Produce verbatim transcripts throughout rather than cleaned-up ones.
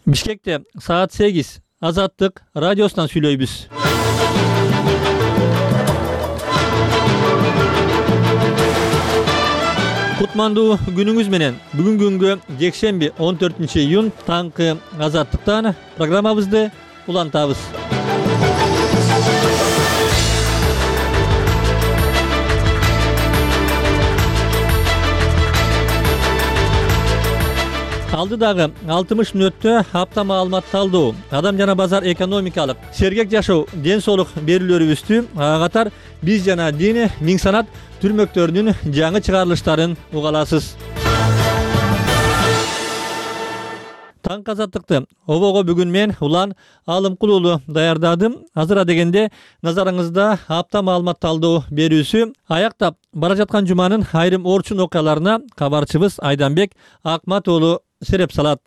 Бишкекте саат сегиз Азаттык радиосунан сүйлөйбүз. Кутмандуу күнүңүз менен. Бүгүн күнгө жекшемби он төртүнчү июнь таңкы Азаттыктан программабызды улантабыз. Алдыдагы алтымыш мүнөттө апта маалымат талдоо, адам жана базар экономикалык, сергек жашоо, ден соолук берүүлөрүбүздү, ага катар биз жана дин, миң санат түрмөктөрүнүн жаңы чыгарылыштарын угаласыз. Таң Азаттыкты обого бүгүн мен Улан Алымкул уулу даярдадым. Азыр адегенде назарыңызда апта маалымат талдоо берүүсү аяктап бара жаткан жуманын айрым орчун окуяларына кабарчыбыз Айданбек Акмат уулу сереп салат.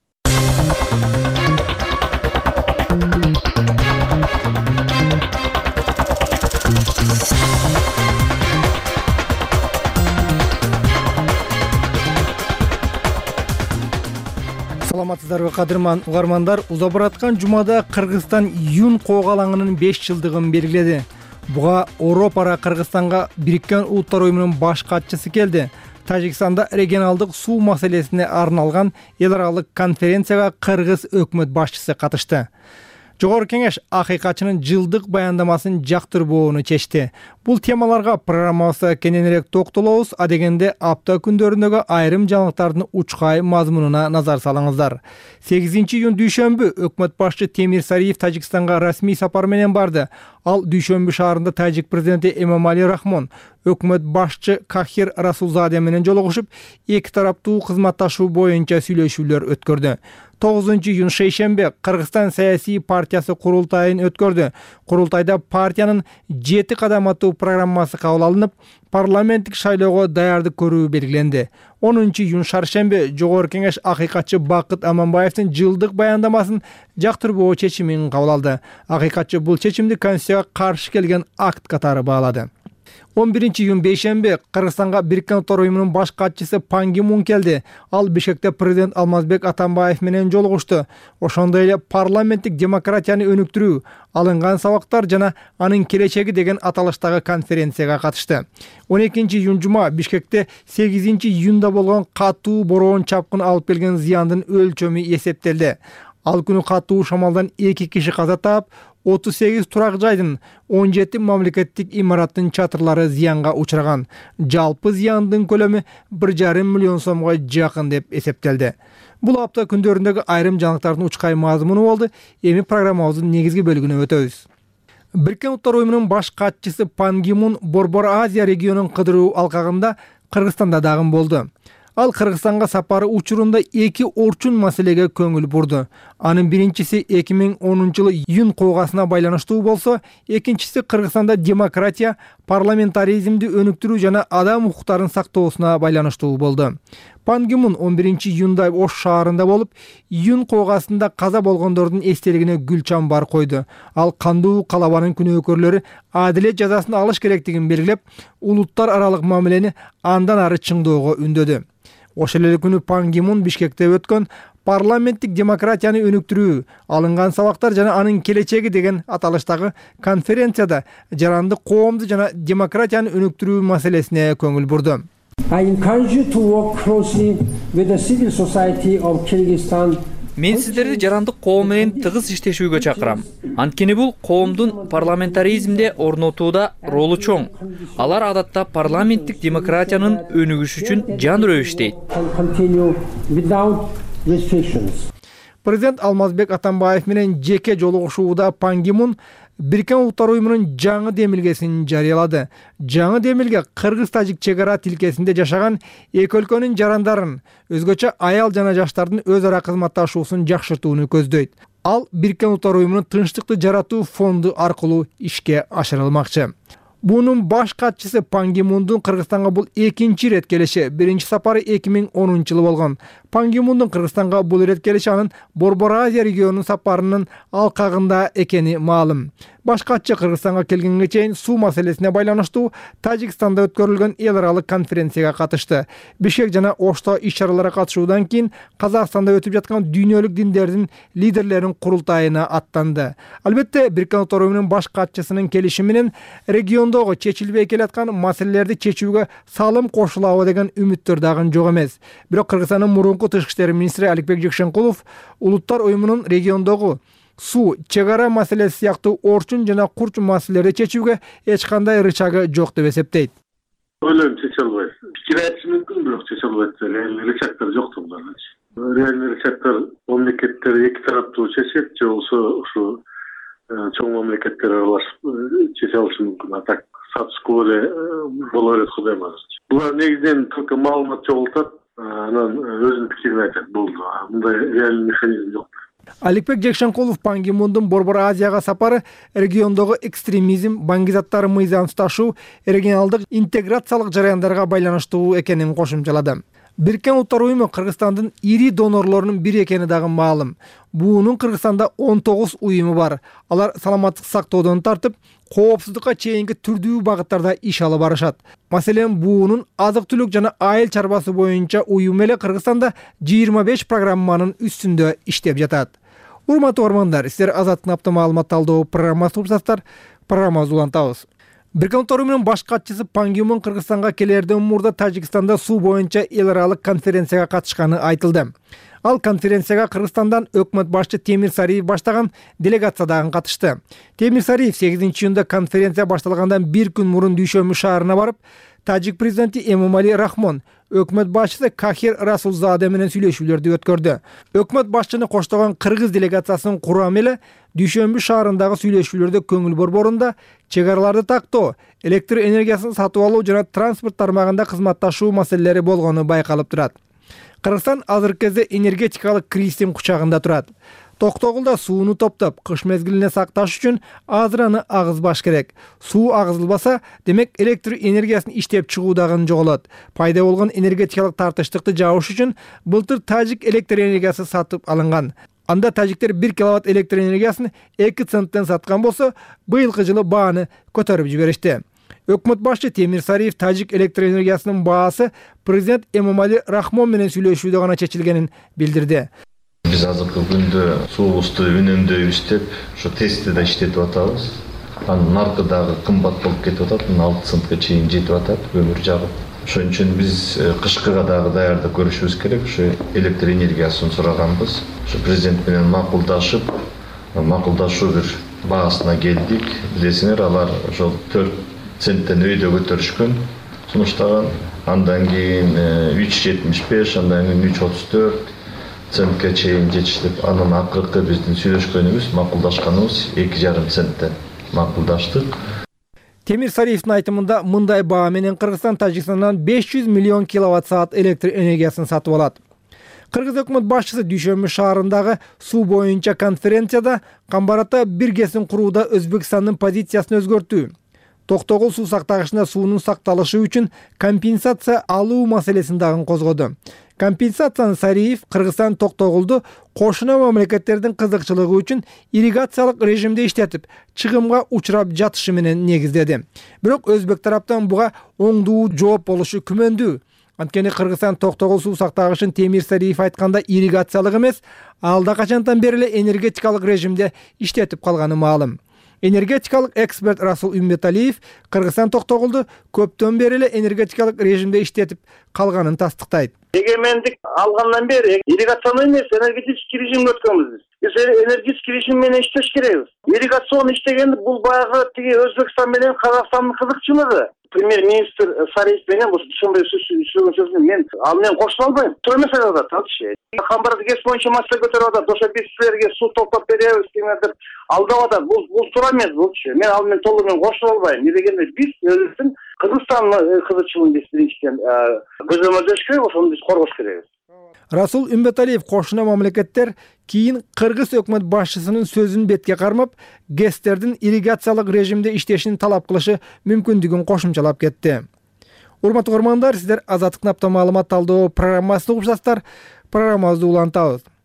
Саламатсыздарбы кадырман угармандар, уза бараткан жумада Кыргызстан Юн коогалаңынын беш жылдыгын белгиледи. Буга Европара Кыргызстанга Бириккен Улуттар уюмунун баш катчысы келди. Тажикстанда регионалдык суу маселесине арналган эл аралык конференцияга Кыргыз өкмөт башчысы катышты. Жогорку кеңеш акыйкатчынын жылдык баяндамасын жактырбоону чечти. Бул темаларга программабызда кененирээк токтолобуз, адегенде апта күндөрүндөгү айрым жаңылыктардын учкай мазмунуна назар салыңыздар. сегизинчи июнь дүйшөмбү өкмөт башчы Темир Сариев Тажикстанга расмий сапар менен барды. Ал Дүйшөмбү шаарында Тажик президенти Эмомали Рахмон, өкмөт башчы Кахир Расулзаде менен жолугушуп, эки тараптуу кызматташуу боюнча сүйлөшүүлөр өткөрдү. тогузунчу июнь шейшембе Кыргызстан саясий партиясы курултайын өткөрдү. Курултайда партиянын жети кадаматтуу программасы кабыл алынып, парламенттик шайлоого даярдык көрүү белгиленди. онунчу июнь шаршембе жогорку кеңеш акыйкатчы Бакыт Аманбаевдин жылдык баяндамасын жактырбоо чечимин кабыл алды. Акыйкатчы бул чечимди Конституцияга каршы келген акт катары баалады. он биринчи июнь бейшембе Кыргызстанга Бириккен Улуттар уюмунун баш катчысы Пан Ги Мун келди. Ал Бишкекте президент Алмазбек Атамбаев менен жолугушту. Ошондой эле парламенттик демократияны өнүктүрүү, алынган сабактар жана анын келечеги деген аталыштагы конференцияга катышты. он экинчи июнь жума Бишкекте сегизинчи июнда болгон катуу бороон чапкын алып келген зыяндын өлчөмү эсептелди. Ал күнү катуу шамалдан эки киши каза таап, отуз сегиз турак жайдын он жети мамлекеттик имараттын чатырлары зыянга учураган. Жалпы зыяндын көлөмү бир жарым миллион сомго жакын деп эсептелди. Бул апта күндөрүндөгү айрым жаңылыктардын учкай мазмуну болду. Эми программабыздын негизги бөлүгүнө өтөбүз. Бириккен Улуттар уюмунун баш катчысы Пан Ги Мун Борбор Азия регионун кыдыруу алкагында Кыргызстанда дагы болду. Ал Кыргызстанга сапары учурунда эки орчун маселеге көңүл бурду. Анын биринчиси эки миң онунчу жылы Юн коогасына байланыштуу болсо, экинчиси Кыргызстанда демократия, парламентаризмди өнүктүрүү жана адам укуктарын сактоосуна байланыштуу болду. Пан Ги Мун он биринчи июнда Ош шаарында болуп, Юн коогасында каза болгондордун эстелигине гүл чамбар койду. Ал кандуу калабанын күнөөкөрлөрү адилет жазасын алыш керектигин белгилеп, улуттар аралык мамилени андан ары чыңдоого үндөдү. Ошол эле күнү Пан Ги Мун Бишкекте өткөн парламенттик демократияны өнүктүрүү, алынган сабактар жана анын келечеги деген аталыштагы конференцияда жарандык коомду жана демократияны өнүктүрүү маселесине көңүл бурду. I encourage you to work closely with the civil society of Kyrgyzstan. Мен сиздерди жарандык коом менен тыгыз иштешүүгө чакырам. Анткени бул коомдун парламентаризмде орнотууда ролу чоң. Алар адатта парламенттик демократиянын өнүгүшү үчүн жандыруу иштейт. Президент Алмазбек Атамбаев менен жеке жолугушууда Пан Ги Мун Бириккен Улуттар уюмунун жаңы демилгесин жарыялады. Жаңы демилге кыргыз-тажик чек ара тилкесинде жашаган эки өлкөнүн жарандарын, өзгөчө аял жана жаштардын өз ара кызматташуусун жакшыртууну көздөйт. Ал Бириккен Улуттар уюмунун тынчтыкты жаратуу фонду аркылуу ишке ашырылмакчы. Бунун баш катчысы Пан Ги Мундун Кыргызстанга бул экинчи ирет келиши. Биринчи сапары эки миң онунчу жылы болгон. Пан Ги Мундун Кыргызстанга бул ирет келиши анын Борбор Азия регионунун сапарынын алкагында экени маалым. Баш катчы Кыргызстанга келгенге чейин суу маселесине байланыштуу Тажикстанда өткөрүлгөн эл аралык конференцияга катышты. Бишкек жана Ошто иш-чараларга катышуудан кийин Казакстанда өтүп жаткан дүйнөлүк диндердин лидерлеринин курултайына аттанды. Албетте, Бириккен Улуттар уюмунун баш катчысынын келиши менен региондогу чечилбей келаткан маселелерди чечүүгө салым кошулабы деген үмүттөр дагы жок эмес. Бирок Кыргызстандын мурунку тышкы иштер министри Аликбек Жекшенкулов Улуттар уюмунун региондогу суу, чек ара маселеси сыяктуу орчун жана курч маселелерди чечүүгө эч кандай рычагы жок деп эсептейт. Ойлойм, чече албайт. Пикир айтышы мүмкүн, бирок чече албайт. Реальный рычагдар жок буларчы. Реальный рычагдар мамлекеттер эки тараптуу чечет, же болсо ушу чоң мамлекеттер аралашып чече алышы мүмкүн. А так статус-кво эле боло берет, кудайым азырчы. Булар негизинен только маалымат чогултат, анан өзүнүн пикирин айтат, болду. Мындай реальный механизм жок. Аликбек Жекшенкулов Пан Ги Мундун Борбор Азияга сапары региондогу экстремизм, баңгизаттар мыйзам туташуу, регионалдык интеграциялык жараяндарга байланыштуу экенин кошумчалады. Бириккен Улуттар уюму Кыргызстандын ири донорлорунун бири экени дагы маалым. Буунун Кыргызстанда он тогуз уюму бар. Алар саламаттык сактоодон тартып, коопсуздукка чейинки түрдүү багыттарда иш алып барышат. Маселен, буунун азык-түлүк жана айыл чарбасы боюнча уюм эле Кыргызстанда жыйырма беш программанын үстүндө иштеп жатат. Урматтуу угармандар, сиздер Азаттык апта маалымат талдоо программасын угушасыздар. Программабызды улантабыз. Бириккен Улуттар уюмунун баш катчысы Пан Ги Мун Кыргызстанга келерден мурда Тажикстанда суу боюнча эл аралык конференцияга катышканы айтылды. Ал конференцияга Кыргызстандан өкмөт башчы Темир Сариев баштаган делегация дагы катышты. Темир Сариев сегизинчи июнда конференция башталгандан бир күн мурун Дүйшөмбү шаарына барып, Тажик президенти Эмомали Рахмон, өкмөт башчысы Кахир Расулзаде менен сүйлөшүүлөрдү өткөрдү. Өкмөт башчыны коштогон кыргыз делегациясынын курамы эле Дүйшөмбү шаарындагы сүйлөшүүлөрдө көңүл борборунда чек араларды тактоо, электр энергиясын сатып алуу жана транспорт тармагында кызматташуу маселелери болгону байкалып турат. Кыргызстан азыркы кезде энергетикалык кризистин кучагында турат. Токтогулда сууну топтоп, кыш мезгилине сакташ үчүн азыраны агызбаш керек. Суу агызылбаса, демек электр энергиясын иштеп чыгуу дагы жоголот. Пайда болгон энергетикалык тартыштыкты жабыш үчүн былтыр Тажик электр энергиясы сатып алынган. Анда тажиктер бир киловатт электр энергиясын эки центтен саткан болсо, быйылкы жылы бааны көтөрүп жиберишти. Өкмөт башчы Темир Сариев Тажик электр энергиясынын баасы президент Эмомали Рахмон менен сүйлөшүүдө гана чечилгенин билдирди. Биз азыркы күндө суубузду үнөмдөйбүз деп, ушу тестти да иштетип атабыз. Анын наркы дагы кымбат болуп кетип атат, алты центке чейин жетип атат көмүр жагып. Ошон үчүн биз кышкыга дагы даярдык көрүшүбүз керек. Ушу электр энергиясын сураганбыз. Ушу президент менен макулдашып, макулдашуу бир баасына келдик. Билесиңер, алар ошол төрт центтен өйдө көтөрүшкөн, сунуштаган. Андан кийин үч жетимиш беш, андан кийин үч отуз төрт центке чейин жетиштип. Анын акыркы биздин сүйлөшкөнүбүз, макулдашканыбыз эки жарым центтен макулдаштык. Темир Сариевдин айтымында мындай баа менен Кыргызстан Тажикстандан беш жүз миллион киловатт саат электр энергиясын сатып алат. Кыргыз өкмөт башчысы Дүйшөмбү шаарындагы суу боюнча конференцияда Камбарата биргесин курууда Өзбекстандын позициясын өзгөрттү. Токтогул суу сактагычында суунун сакталышы үчүн компенсация алуу маселесин дагы козгоду. Компенсацияны Сариев Кыргызстан Токтогулду кошуна мамлекеттердин кызыкчылыгы үчүн ирригациялык режимде иштетип, чыгымга учурап жатышы менен негиздеди. Бирок өзбек тараптан буга оңдуу жооп болушу күмөндүү. Анткени Кыргызстан Токтогул суу сактагычын Темир Сариев айтканда ирригациялык эмес, алда качантан бери эле энергетикалык режимде иштетип калганы маалым. Энергетикалык эксперт Расул Умбеталиев Кыргызстан Токтогулду көптөн бери эле энергетикалык режимде иштетип калганын тастыктайт. Эгемендик алгандан бери ирригациялык эмес, энергетический режимге өткөнбүз. Биз энергетический режим менен иштеш керекпиз. Ирригацион иштегенде бул баягы тиги Өзбекстан менен Казакстандын кызыкчылыгы. Премьер-министр Сариев менен бул ошондой сөзүн сөзүн мен ал менен кошула албайм. Туура эмес айтып атат. Камбарда гез боюнча маселе көтөрүп атат. Ошо биз силерге суу топтоп беребиз деп алдап атат. Бул бул туура эмес булчу. Мен ал менен толук менен кошула албайм. Эмне дегенде биз өзүбүздүн Кыргызстан кызыкчылыгын биз биринчиден көзөмөлдөш керек, ошону биз коргош керекпиз. Расул Умбеталиев кошуна мамлекеттер кийин Кыргыз өкмөт башчысынын сөзүн бетке кармап, ГЭСтердин ирригациялык режимде иштешин талап кылышы мүмкүндүгүн кошумчалап кетти. Урматтуу көрөрмандар, сиздер Азаттык апта маалымат талдоо программасын угушасыздар. Программабызды улантабыз.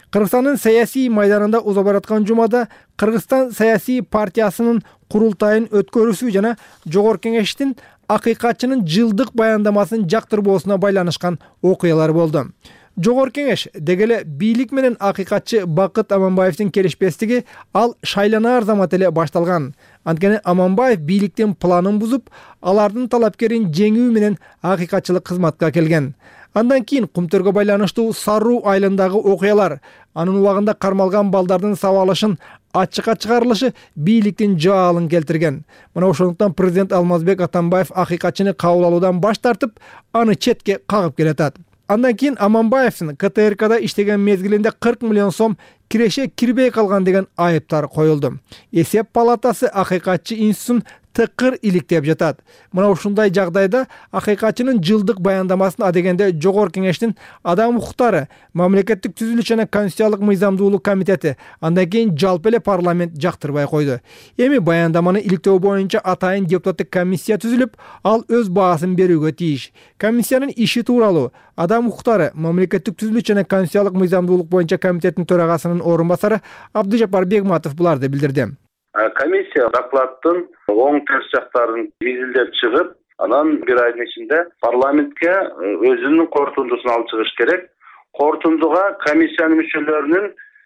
Кыргызстандын саясий майданында уза бараткан жумада Кыргызстан саясий партиясынын курултайын өткөрүүсү жана Жогорку Кеңештин акыйкатчынын жылдык баяндамасын жактырбоосуна байланышкан окуялар болду. Жогорку Кеңеш дегеле бийлик менен акыйкатчы Бакыт Аманбаевдин келишпестиги ал шайланаар замат эле башталган. Анткени Аманбаев бийликтин планын бузуп, алардын талапкерин жеңүү менен акыйкатчылык кызматка келген. Андан кийин Кумтөргө байланыштуу Саруу айылындагы окуялар, анын убагында кармалган балдардын сабалышын ачыкка чыгарылышы бийликтин жаалын келтирген. Мына ошондуктан президент Алмазбек Атамбаев акыйкатчыны кабыл алуудан баш тартып, аны четке кагып келатат. Андан кийин Аманбаевдин К Т Р Кда иштеген мезгилинде кырк миллион сом киреше кирбей калган деген айыптар коюлду. Эсеп палатасы акыйкатчы институтун тыкыр иликтеп жатат. Мына ушундай жагдайда акыйкатчынын жылдык баяндамасын адегенде Жогорку Кеңештин адам укуктары, мамлекеттик түзүлүш жана конституциялык мыйзамдуулук комитети, андан кийин жалпы эле парламент жактырбай койду. Эми баяндаманы иликтөө боюнча атайын депутаттык комиссия түзүлүп, ал өз баасын берүүгө тийиш. Комиссиянын иши тууралуу адам укуктары, мамлекеттик түзүлүш жана конституциялык мыйзамдуулук боюнча комитеттин төрагасынын орун басары Абдыжапар Бегматов буларды билдирди. Комиссия докладтын оң терс жактарын изилдеп чыгып, анан бир айдын ичинде парламентке өзүнүн корутундусун алып чыгыш керек. Корутундуга комиссиянын мүчөлөрүнүн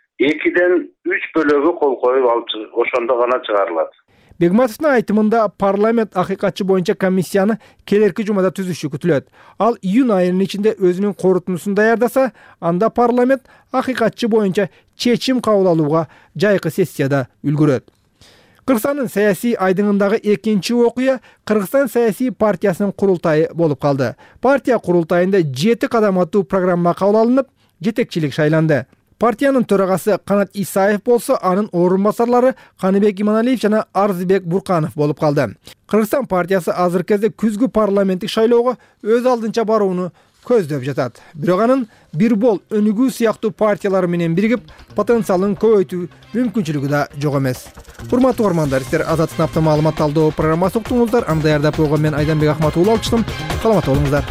экиден үч бөлөгү кол коюп алып чыгып, ошондо гана чыгарылат. Бегматовдун айтымында парламент акыйкатчы боюнча комиссияны келерки жумада түзүшү күтүлөт. Ал июнь айынын ичинде өзүнүн корутундусун даярдаса, анда парламент акыйкатчы боюнча чечим кабыл алууга жайкы сессияда үлгүрөт. Кыргызстандын саясий айдыңындагы экинчи окуя Кыргызстан саясий партиясынын курултайы болуп калды. Партия курултайында жети кадам аттуу программа кабыл алынып, жетекчилик шайланды. Партиянын төрагасы Канат Исаев болсо, анын орун басарлары Каныбек Иманалиев жана Арзыбек Бурканов болуп калды. Кыргызстан партиясы азыркы кезде күзгү парламенттик шайлоого өз алдынча барууну көздөп жатат. Бирок анын бир бол өнүгүү сыяктуу партиялар менен биригип, потенциалын көбөйтүү мүмкүнчүлүгү да жок эмес. Урматтуу угармандар, сиздер Азаттын апта маалымат талдоо программасы уктуңуздар. Аны даярдап койгон мен Айданбек Ахматов уулу алчытым. Саламат болуңуздар.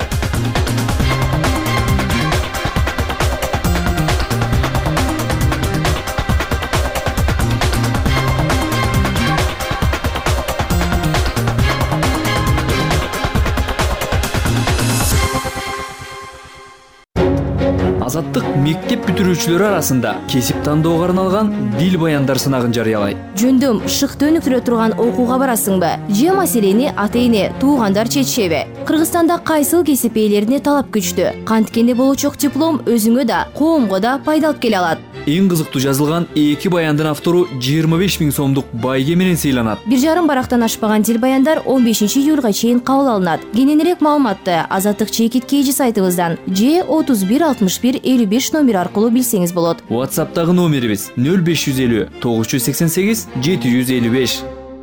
Азаттык мектеп бүтүрүүчүлөрү арасында кесип тандоого арналган дил баяндар сынагын жарыялайт. Жөндөм шыкты өнүктүрө турган окууга барасыңбы? Же маселени ата-эне, туугандар чечишеби? Кыргызстанда кайсыл кесип ээлерине талап күчтүү? Канткенде болочок диплом өзүңө да, коомго да пайда алып келе алат. Эң кызыктуу жазылган эки баяндын автору жыйырма беш миң сомдук байге менен сыйланат. Бир жарым барактан ашпаган дил баяндар он бешинчи июлга чейин кабыл алынат. Кененирээк маалыматты Азаттык чекит кейжи сайтыбыздан же отуз бир алтымыш бир элүү беш номер аркылуу билсеңиз болот. WhatsApp'тагы номерибиз нөл беш жүз элүү тогуз жүз сексен сегиз жети жүз элүү беш.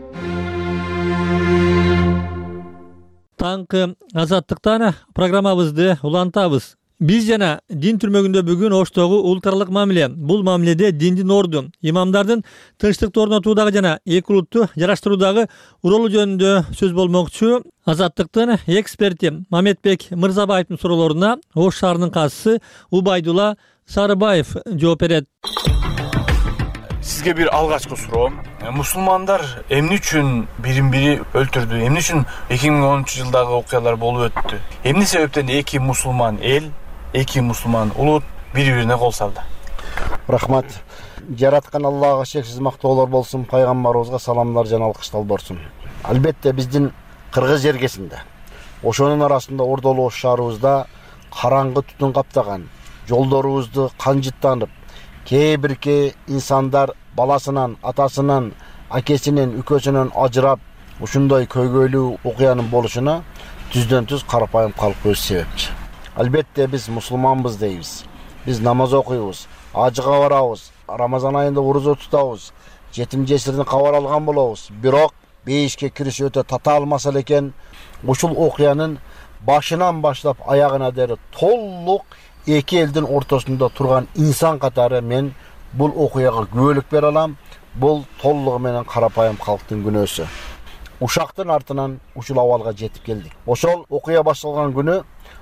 Таңкы Азаттыктан программабызды улантабыз. Биз жана дин түрмөгүндө бүгүн Оштогу улуттаралык мамиле. Бул мамиледе диндин орду, имамдардын тынчтыкты орнотуудагы жана эки улутту жараштыруудагы уролу жөнүндө сөз болмокчу. Азаттыктын эксперти Мамедбек Мырзабаевдин суроолоруна Ош шаарынын касысы Убайдулла Сарыбаев жооп берет. Сизге бир алгачкы суроом. Мусулмандар эмне үчүн бирин бири өлтүрдү? Эмне үчүн эки миң онунчу жылдагы окуялар болуп өттү? Эмне себептен эки мусулман эл, эки мусулман улут бири-бирине кол салды? Рахмат. Жараткан Аллага шексиз мактоолор болсун, пайгамбарыбызга саламдар жана алкыштар болсун. Албетте биздин кыргыз жергесинде, ошонун арасында Ордолуу Ош шаарыбызда караңгы түтүн каптаган, жолдорубузду канжыттанып, кээ бирки инсандар баласынан, атасынан, акесинен, үкөсүнөн ажырап, ушундай көйгөйлүү окуянын болушуна түздөн түз карапайым калк өз себепчи. Албетте биз мусулманбыз дейбиз. Биз намаз окуйбуз, ажыга барабыз, Рамазан айында орозо тутабыз, жетим жесирдин кабар алган болобуз. Бирок бейишке кириш өтө татаал маселе экен. Ушул окуянын башынан баштап аягына дейин толук эки элдин ортосунда турган инсан катары мен бул окуяга күбөлүк бере алам. Бул толугу менен карапайым калктын күнөөсү. Ушактын артынан ушул абалга жетип келдик. Ошол окуя башталган күнү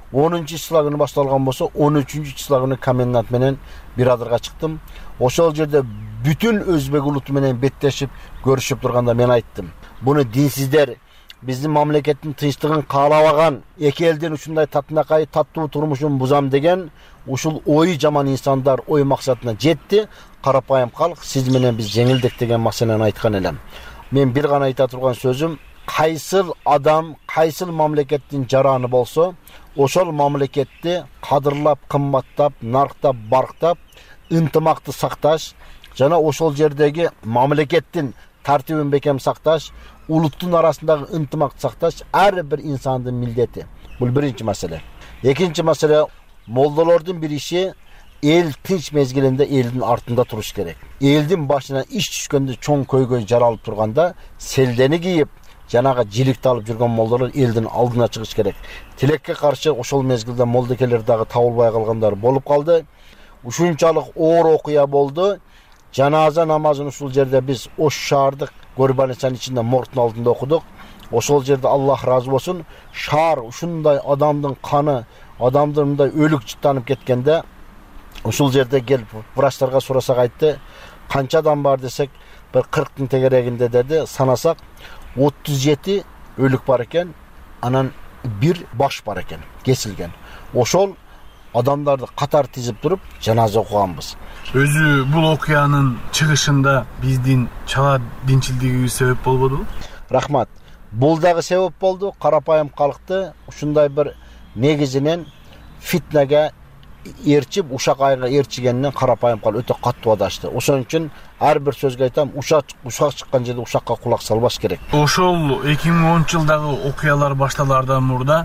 онунчу числа күнү башталган болсо он үчүнчү числа күнү комендант менен бирадырга чыктым. Ошол жерде бүтүн өзбек улуту менен беттешип көрүшүп турганда мен айттым. Буну динсиздер биздин мамлекеттин тынчтыгын каалабаган, эки элдин ушундай татынакай таттуу турмушун бузам деген ушул ой жаман инсандар ой максатына жетти. Карапайым калк сиз менен биз жеңилдик деген маселени айткан элем. Мен бир гана айта турган сөзүм, кайсыл адам, кайсыл мамлекеттин жараны болсо, ошол мамлекетти кадырлап, кымбаттап, нарктап, барктап, ынтымакты сакташ жана ошол жердеги мамлекеттин тартибин бекем сакташ, улуттун арасындагы ынтымакты сакташ ар бир инсандын милдети. Бул биринчи маселе. Экинчи маселе, молдолордун бир иши эл тынч мезгилинде элдин артында туруш керек. Элдин башына иш түшкөндө чоң көйгөй жаралып турганда селдени кийип, жанага жиликти алып жүргөн молдолор элдин алдына чыгыш керек. Тилекке каршы ошол мезгилде молдекелер дагы табылбай калгандар болуп калды. Ушунчалык оор окуя болду. Жаназа намазын ушул жерде биз Ош шаардык Горбанычан ичинде мордун алдында окудук. Ошол жерде Аллах разы болсун, шаар ушундай адамдын каны, адамдын мындай өлүк жыттанып кеткенде ушул жерде келип врачтарга сурасак айтты, канча адам бар десек, бир кырктын тегерегинде деди, санасак отуз жети өлүк бар экен, анан бир баш бар экен, кесилген. Ошол адамдарды катар тизип туруп жаназа окуганбыз. Өзү бул окуянын чыгышында биздин чала динчилдигибиз себеп болбодубу? Рахмат. Бул дагы себеп болду. Карапайым калкты ушундай бир негизинен фитнеге эрчип, ушак айга эрчигенинен карапайым калк өтө каттуу адашты. Ошон үчүн ар бир сөзгө айтам, ушак ушак чыккан жерде ушакка кулак салбаш керек. Ошол эки миң онунчу жылдагы окуялар башталаардан мурда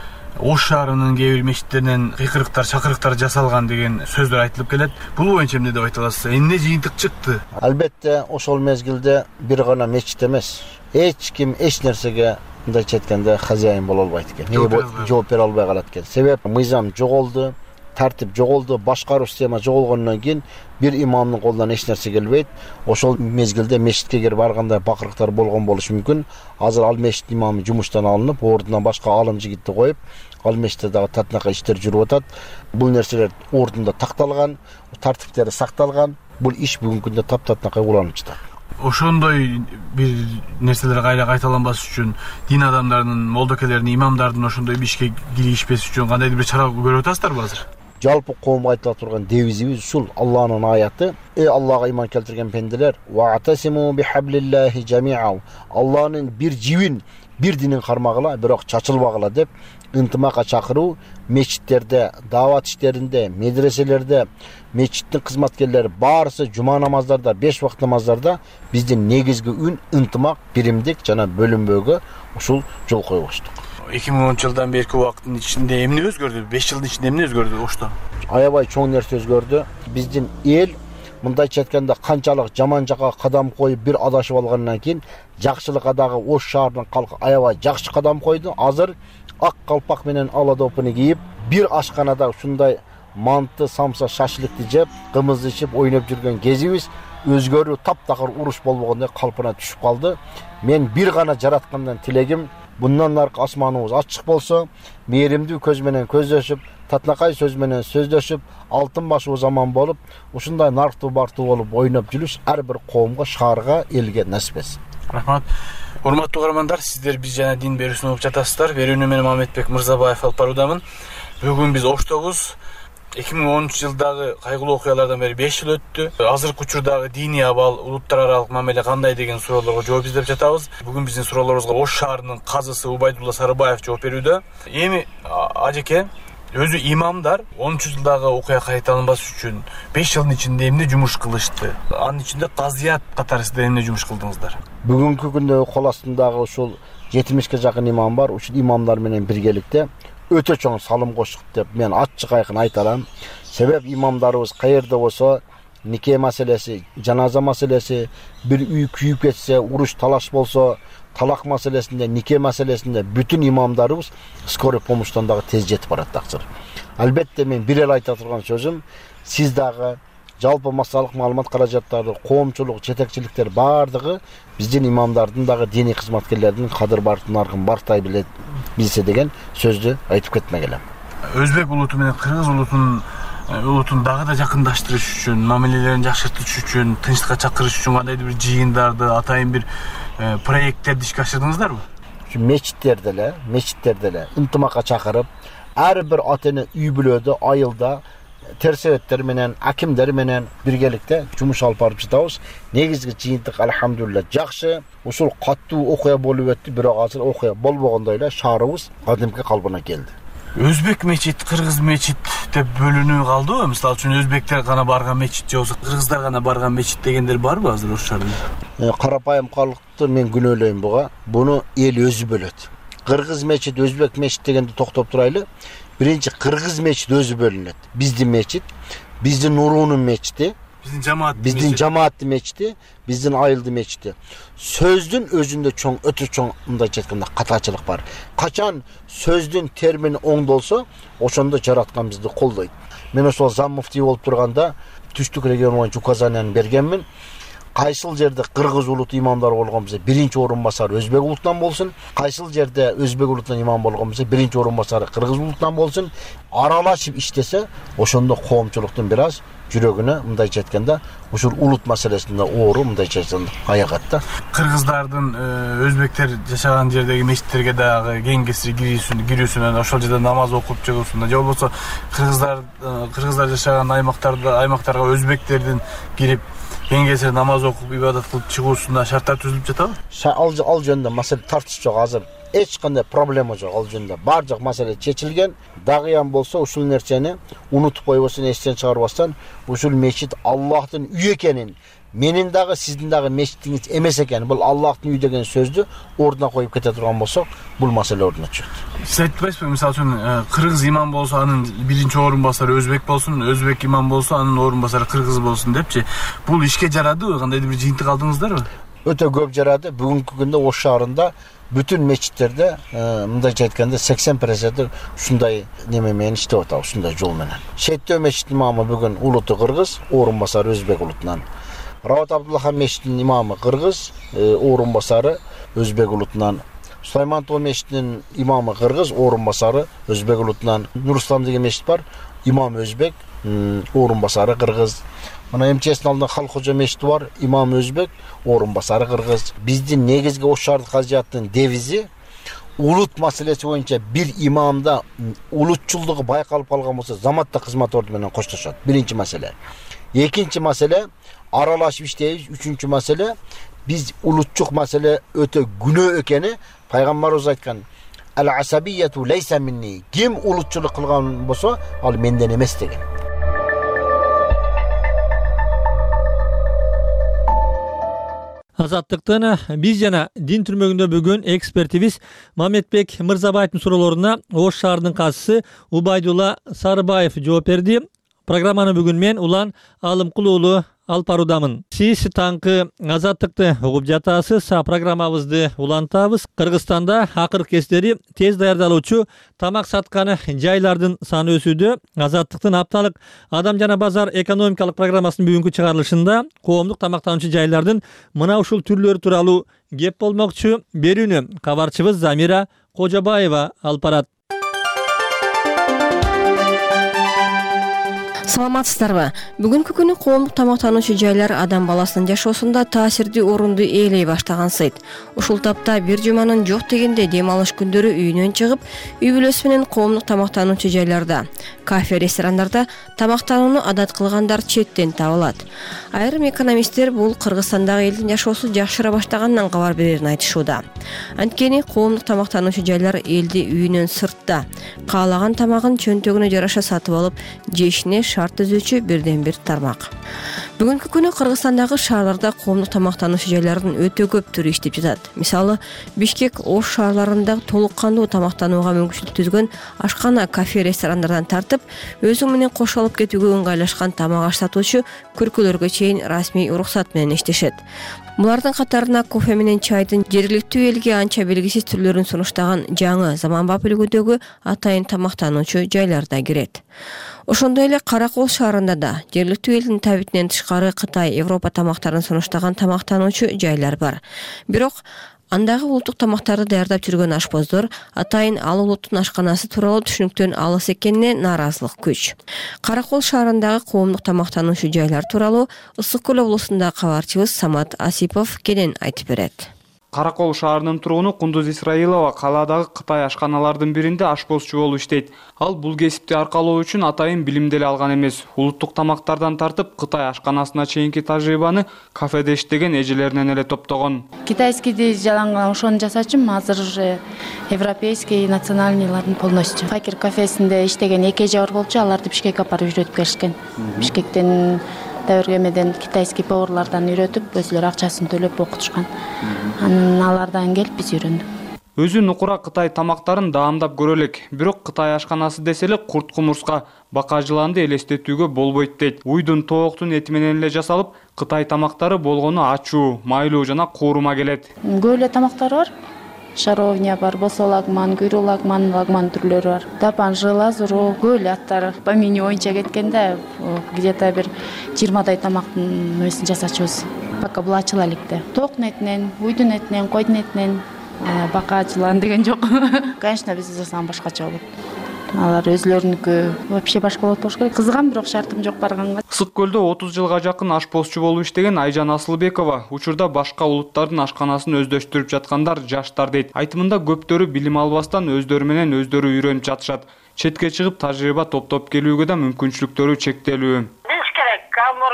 Ош шаарынын кээ бир мечиттеринен кыйкырыктар, чакырыктар жасалган деген сөздөр айтылып келет. Бул боюнча эмне деп айта аласыз? Эмне жыйынтык чыкты? Албетте, ошол мезгилде бир гана мечит эмес, эч ким эч нерсеге мындайча айтканда хозяин боло албайт экен. Жооп бере албай калат экен. Себеп мыйзам жоголду, тартип жоголду, башкаруу система жоголгондон кийин бир имамдын колунан эч нерсе келбейт. Ошол мезгилде мечитке кирип барганда бакырыктар болгон болушу мүмкүн. Азыр ал мечит имамы жумуштан алынып, ордуна башка алым жигитти коюп, ал мечитте дагы татынакай иштер жүрүп атат. Бул нерселер ордунда такталган, тартиптери сакталган. Бул иш бүгүнкү күндө таптатынакай уланып жатат. Ошондой бир нерселер кайра кайталанбас үчүн дин адамдарынын, молдокелердин, имамдардын ошондой бишке киришпес үчүн кандайдыр бир чара көрүп атасыздарбы азыр? Жалпы коомго айтыла турган девизибиз ушул: Алланын аяты, ey Аллага иман келтирген пенделер, вa'tasimu bihablillahi jami'an. Алланын бир жибин, бир динин кармагыла, бирок чачылбагыла деп ынтымакка чакыруу, мечиттерде, даават иштеринде, медреселерде, мечиттин кызматкерлери баарысы жума намаздарда, беш вакыт намаздарда биздин негизги үн ынтымак, биримдик жана бөлүнбөөгө ушул жол койбоштук. эки миң онунчу жылдан берки убакыттын ичинде эмне өзгөрдү? беш жылдын ичинде эмне өзгөрдү Ошто? Аябай чоң нерсе өзгөрдү. Биздин эл мындайча айтканда канчалык жаман жакка кадам коюп бир адашып алгандан кийин жакшылыкка дагы Ош шаарынын калкы аябай жакшы кадам койду. Азыр ак калпак менен ала допуну кийип, бир ашканада ушундай манты, самса, шашлыкты жеп, кымыз ичип, ойноп жүргөн кезибиз өзгөрүү таптакыр уруш болбогондой калпына түшүп калды. Мен бир гана жараткандан тилегим, bundan arka asmanımız açık bolsa, mehrimdүү көз менен көздөшүп, татынакай сөз менен сөздөшүп, алтын башы zaman болуп, ушундай нарктуу бартуу болуп ойноп жүрүш ар бир коомго, шаарга, элге насип этсин. Рахмат. Урматтуу угармандар, сиздер биз жана дин берүүсүн угуп жатасыздар. Берүүнү мен Мамедбек Мырзабаев алып баруудамын. Бүгүн биз Оштогуз. эки миң онунчу жылдагы кайгылуу окуялардан бери беш жыл өттү. Азыркы учурдагы диний абал, улуттар аралык мамиле кандай деген суроолорго жооп издеп жатабыз. Бүгүн биздин суроолорубузга Ош шаарынын казысы Убайдулла Сарыбаев жооп берүүдө. Эми ажеке, өзү имамдар онунчу жылдагы окуя кайталанбас үчүн беш жылдын ичинде эмне жумуш кылышты? Анын ичинде казыят катары сиздер эмне жумуш кылдыңыздар? Бүгүнкү күндө кол астындагы ушул жетимишке жакын имам бар. Ушул имамдар менен биргеликте өтө чоң салым коштук деп мен ачык айкын айта алам. Себеп имамдарыбыз каерде болсо нике маселеси, жаназа маселеси, бир үй күйүп кетсе, уруш талаш болсо, талак маселесинде, нике маселесинде бүтүн имамдарыбыз скорый помощтон дагы тез жетип барат такчыр. Албетте мен бир эле айта турган сөзүм, сиз дагы жалпы массалык маалымат каражаттары, коомчулук, жетекчиликтер бардыгы биздин имамдардын дагы диний кызматкерлердин кадыр бартын аркын бартай билет билсе деген сөздү айтып кетмек элем. өзбек улуту менен кыргыз улутунун улутун дагы да жакындаштырыш үчүн, мамилелерин жакшыртыш үчүн, тынчтыкка чакырыш үчүн кандайдыр бир жыйындарды, атайын бир проекттерди ишке ашырдыңыздарбы? Мечиттерде эле, мечиттерде эле ынтымакка чакырып, ар бир ата-эне үй бүлөдө айылда терсебеттер менен, акимдер менен биргеликте жумуш алып барып жатабыз. Негизги жыйынтык алхамдулилла жакшы. Ушул каттуу окуя болуп өттү, бирок азыр окуя болбогондой эле шаарыбыз кадимки калыбына келди. Өзбек мечит, кыргыз мечит деп бөлүнүү калдыбы? Мисалы үчүн өзбектер гана барган мечит же болбосо кыргыздар гана барган мечит дегендер барбы азыр ош шаарында? Карапайым калыкты мен күнөөлөйм буга. Буну эл өзү бөлөт. Кыргыз мечит, өзбек мечит дегенди токтоп турайлы. Биринчи кыргыз мечит өзү бөлүнөт. Биздин мечит, биздин Нурунун мечити, биздин жамаат, биздин жамааттын мечити, биздин айылдын мечити. Сөздүн өзүндө чоң, өтө чоң мындайча айтканда катачылык бар. Качан сөздүн термини оңдолсо, ошондо жараткан бизди колдойт. Мен ошол зам муфтий болуп турганда түштүк регион боюнча указанияны бергенмин. Кайсыл жерде кыргыз улут имамдар болгон болсо биринчи орун басары өзбек улутунан болсун, кайсыл жерде өзбек улутунан имам болгон болсо биринчи орун басары кыргыз улутунан болсун, аралашып иштесе, ошондо коомчулуктун бир аз жүрөгүнө мындайча айтканда ушул улут маселесинде оору мындайча айтканда аягат да. Кыргыздардын өзбектер жашаган жердеги мечиттерге дагы кең кесир кирүүсүнөн, ошол жерде намаз окуп чыгуусунан, же болбосо кыргыздар кыргыздар жашаган аймактарда аймактарга өзбектердин кирип кең кесир намаз окуп ибадат кылып чыгуусунда шарттар түзүлүп жатабы? Ал ал жөнүндө маселе тартыш жок азыр. Эч кандай проблема жок ал жөнүндө. Бардык маселе чечилген. Дагыян болсо ушул нерсени унутуп койбосун, эстен чыгарбастан, ушул мечит Аллахтын үйү экенин, менин дагы сиздин дагы мечитиңиз эмес экен, бул Аллахтын үйү деген сөздү ордуна коюп кете турган болсок, бул маселе ордуна чыгат. Сиз айтпайсызбы, мисалы үчүн кыргыз имам болсо анын биринчи орун басары өзбек болсун, өзбек имам болсо анын орун басары кыргыз болсун депчи. Бул ишке жарадыбы? Кандайдыр бир жыйынтык алдыңыздарбы? Өтө көп жарады. Бүгүнкү күндө Ош шаарында бүтүн мечиттерде мындайча айтканда сексен процент ушундай неме менен иштеп атабыз, ушундай жол менен. Шеттөө мечитинин имамы бүгүн улуту кыргыз, орун басары өзбек улутунан. Рават Абдуллахан мечитинин имамы кыргыз, орун басары өзбек улутунан. Сулаймантоо мечитинин имамы кыргыз, орун басары өзбек улутунан. Нурислам деген мечит бар, имам өзбек, орун басары кыргыз. Мына МЧСтин алдында Халкожо мечити бар, имам өзбек, орун басары кыргыз. Биздин негизги Ош шаардык казыяттын девизи улут маселеси боюнча бир имамда улутчулдугу байкалып калган болсо заматта кызмат орду менен коштошот. Биринчи маселе. Экинчи маселе аралашып иштейбиз. Үчүнчү маселе биз улутчук маселе өтө күнөө экени пайгамбарыбыз айткан: "Ал-асабияту лейса минни". Ким улутчулук кылган болсо, ал менден эмес деген. Азаттыктын биз жана дин түрмөгүндө бүгүн экспертибиз Мамедбек Мырзабаевдин суроолоруна Ош шаарынын касысы Убайдулла Сарыбаев жооп берди. Программаны бүгүн мен Улан Алымкул уулу алып баруудамын. Сиз таңкы азаттыкты угуп жатасыз. Программабызды улантабыз. Кыргызстанда акыркы кездери тез даярдалуучу тамак саткан жайлардын саны өсүүдө. Азаттыктын апталык адам жана базар экономикалык программасынын бүгүнкү чыгарылышында коомдук тамактануучу жайлардын мына ушул түрлөрү тууралуу кеп болмокчу. Берүүнү кабарчыбыз Замира Кожобаева алып барат. Саламатсыздарбы? Бүгүнкү күнү коомдук тамактануучу жайлар адам баласынын жашоосунда таасирдүү орунду ээлей баштаган сайт. Ушул тапта бир жуманын жок дегенде дем алыш күндөрү үйүнөн чыгып, үй бүлөсү менен коомдук тамактануучу жайларда, кафе, ресторандарда тамактанууну адат кылгандар четтен табылат. Айрым экономисттер бул Кыргызстандагы элдин жашоосу жакшыра баштагандан кабар берерин айтышууда. Анткени коомдук тамактануучу жайлар элди үйүнөн сыртта каалаган тамагын чөнтөгүнө жараша сатып алып жешине шарт түзүүчү бирден бир тармак. Бүгүнкү күнү Кыргызстандагы шаарларда коомдук тамактануучу жайлардын өтө көп түрү иштеп жатат. Мисалы, Бишкек, Ош шаарларында толук кандуу тамактанууга мүмкүнчүлүк түзгөн ашкана, кафе, ресторандардан тартып, өзүң менен кош алып кетүүгө ыңгайлашкан тамак аш сатуучу күркөлөргө чейин расмий уруксат менен иштешет. Булардын катарына кофе менен чайдын жергиликтүү элге анча белгисиз түрлөрүн сунуштаган жаңы заманбап үлгүдөгү атайын тамактануучу жайлар да кирет. Ошондой эле Каракол шаарында да жергиликтүү элдин табитинен тышкары Кытай, Европа тамактарын сунуштаган тамактануучу жайлар бар. Бирок Андагы улуттук тамактарды даярдап жүргөн ашпоздор атайын ал улуттун ашканасы тууралуу түшүнүктөн алыс экенине нааразылык күч. Кара Кол шаарындагы коомдук тамактануучу жайлар тууралуу Ысык Көл облусундагы кабарчыбыз Самат Асипов кенен айтып берет. Кара Кол шаарынын тургуну Кундуз Исраилова калаадагы Кытай ашканалардын биринде ашпозчу болуп иштейт. Ал бул кесипти аркалоо үчүн атайын билимди эле алган эмес. Улуттук тамактардан тартып Кытай ашканасына чейинки тажрыйбаны кафеде иштеген эжелеринен эле топтогон. Китайскийди жаланган ошону жасачым азыр уже европейский национальныйлардын полностью. Факир кафесинде иштеген эки эже бар болчу, аларды Бишкекке апарып үйрөтүп келишкен. Бишкектен Дәвергемеден китайский поварлардан үйрөтүп, өзлөр акчасын төлөп окутушкан. Анан алардан келип биз үйрөндүк. Өзү нукура Кытай тамактарын даамдап көрө элек, бирок Кытай ашканасы десе эле курт кумурска, бака жыланды элестетүүгө болбойт дейт. Уйдун, тооктун эти менен эле жасалып, Кытай тамактары болгону ачуу, майлуу жана куурума келет. Көп эле тамактар бар. Шаровня бар, босолагман, күйрүлагман, лагман түрлөрү бар. Тапанжы, лазуру, көп эле аттар. По меню боюнча кеткенде где-то бир жыйырмадай тамактын өзүн жасачубыз. Пока бул ачыла электе. Тооктун этинен, уйдун этинен, койдун этинен бака жылан деген жок. Конечно, биз жасаган башкача болот. Алар өзлөрүнүкү вообще башка болот болуш керек. Кызыгам, бирок шартым жок барганга. Ысык Көлдө отуз жылга жакын ашпозчу болуп иштеген Айжан Асылбекова учурда башка улуттардын ашканасын өздөштүрүп жаткандар жаштар дейт. Айтымында көптөрү билим албастан өздөрү менен өздөрү үйрөнүп жатышат. Четке чыгып тажрыйба топтоп келүүгө да мүмкүнчүлүктөрү чектелүү. Билиш керек,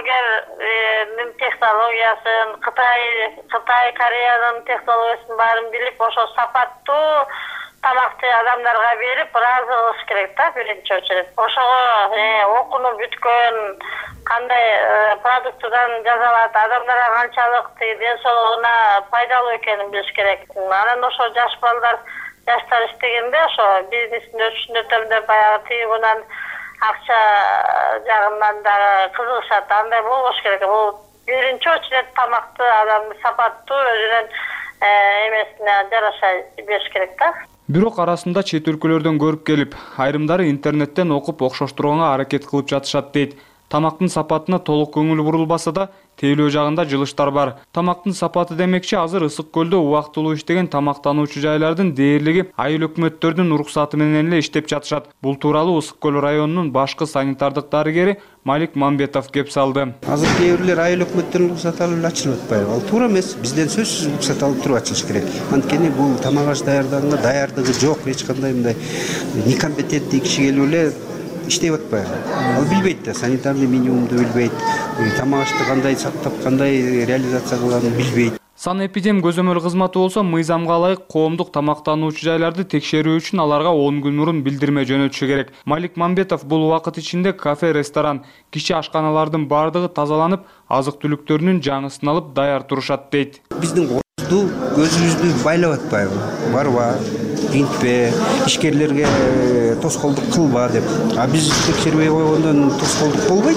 гамбургердин технологиясын, Кытай, Кытай, Кореянын технологиясын баарын билип, ошо сапаттуу тамакты адамдарга берип, ыраазы кылыш керек да, биринчи очередь. Ошого окунуп бүткөн, кандай продуктудан жасалат, адамдарга канчалык ден соолугуна пайдалуу экенин билиш керек. Анан ошо жаш балдар, жаштар иштегенде ошо бизнестин өсүшүн өтөм деп баягы тыйынынан акча жагынан дагы кызыгышат. Андай болбош керек. Бул биринчи очередь тамакты адамды сапаттуу өзүнүн эмесине жараша бериш керек да. Бирок арасында чет өлкөлөрдөн көрүп келип, айрымдары интернеттен окуп окшоштурганга аракет кылып жатышат дейт. Тамактын сапатына толук көңүл бурулбаса да, тейлөө жагында жылыштар бар. Тамактын сапаты демекчи азыр Ысык Көлдө убактылуу иштеген тамактануучу жайлардын дээрлиги айыл өкмөттөрдүн уруксаты менен эле иштеп жатышат. Бул тууралуу Ысык Көл районунун башкы санитардык дарыгери Малик Мамбетов кеп салды. Азыр кээ бирлер айыл өкмөттөрдүн уруксаты алып ачылып атпайбы? Ал туура эмес. Бизден сөзсүз уруксат алып туруп ачылыш керек. Анткени бул тамак аш даярдаганга даярдыгы жок, эч кандай мындай некомпетенттүү киши келип эле иштеп атпайбы? Ал билбейт да, санитарный минимумду билбейт, тамак ашты кандай сактап, кандай реализация кылганын билбейт. Санэпидем көзөмөл кызматы болсо мыйзамга ылайык коомдук тамактануучу жайларды текшерүү үчүн аларга он күн мурун билдирме жөнөтүшү керек. Малик Мамбетов бул убакыт ичинде кафе, ресторан, кичи ашканалардын бардыгы тазаланып, азык-түлүктөрүнүн жаңысын алып даяр турушат дейт. Биздин кооздуу көзүбүздү байлап атпайбы? Барба, кинтпе, ишкерлерге тоскоолдук кылба деп. А биз текшербей койгондон тоскоолдук болбойт.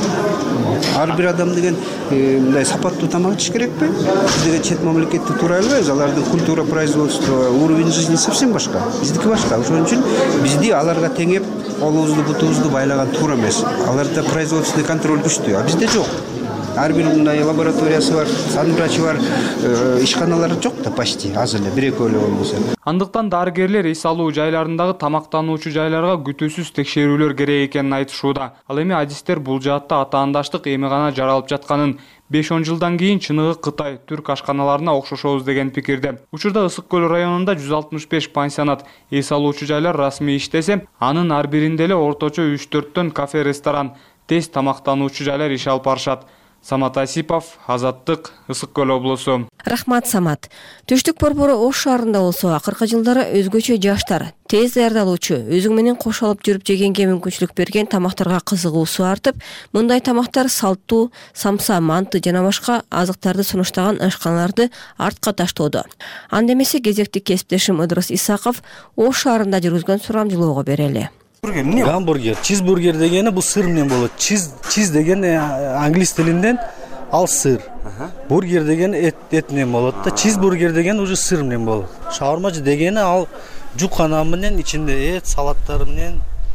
Ар бир адам деген мындай сапаттуу тамак ичиш керекпи? Биз деген чет мамлекетти туура албайбыз. Алардын культура, производство, уровень жизни совсем башка. Биздики башка. Ошон үчүн бизди аларга теңеп, колубузду, бутубузду байлаган туура эмес. Аларда производственный контроль күчтүү, а бизде жок. Ар бир мындай лабораториясы бар, санврачы бар, ишканалары жок да почти, аз эле, бир экөө эле болбосо. Андыктан дарыгерлер эс алуу жайларындагы тамактануучу жайларга күтүүсүз текшерүүлөр керек экенин айтышууда. Ал эми адистер бул жаатта атаандаштык эми гана жаралып жатканын, беш он жылдан кийин чыныгы Кытай, түрк ашканаларына окшошобуз деген пикирде. Учурда Ысык Көл районунда жүз алтымыш беш пансионат, эс алуучу жайлар расмий иштесе, анын ар биринде эле орточо үч төрттөн кафе, ресторан, тез тамактануучу жайлар иш алып барышат. Самат Асипов, Азаттык, Ысык Көл облусу. Рахмат, Самат. Түштүк борбору Ош шаарында болсо, акыркы жылдары өзгөчө жаштар, тез даярдалуучу, өзүң менен кош алып жүрүп жегенге мүмкүнчүлүк берген тамактарга кызыгуусу артып, мындай тамактар салттуу, самса, манты жана башка азыктарды сунуштаган ашканаларды артка таштоодо. Анда эмесе кезекти кесиптешим Ыдырыс Исаков Ош шаарында жүргүзгөн сурамжылоого берели. Гамбургер, чизбургер дегени бул сыр менен болот. Чиз, чиз деген англис тилинден ал сыр. Бургер деген эт, эт менен болот да. Чизбургер деген уже сыр менен болот. Шаурмачы дегени ал жукана менен ичинде эт, салаттары менен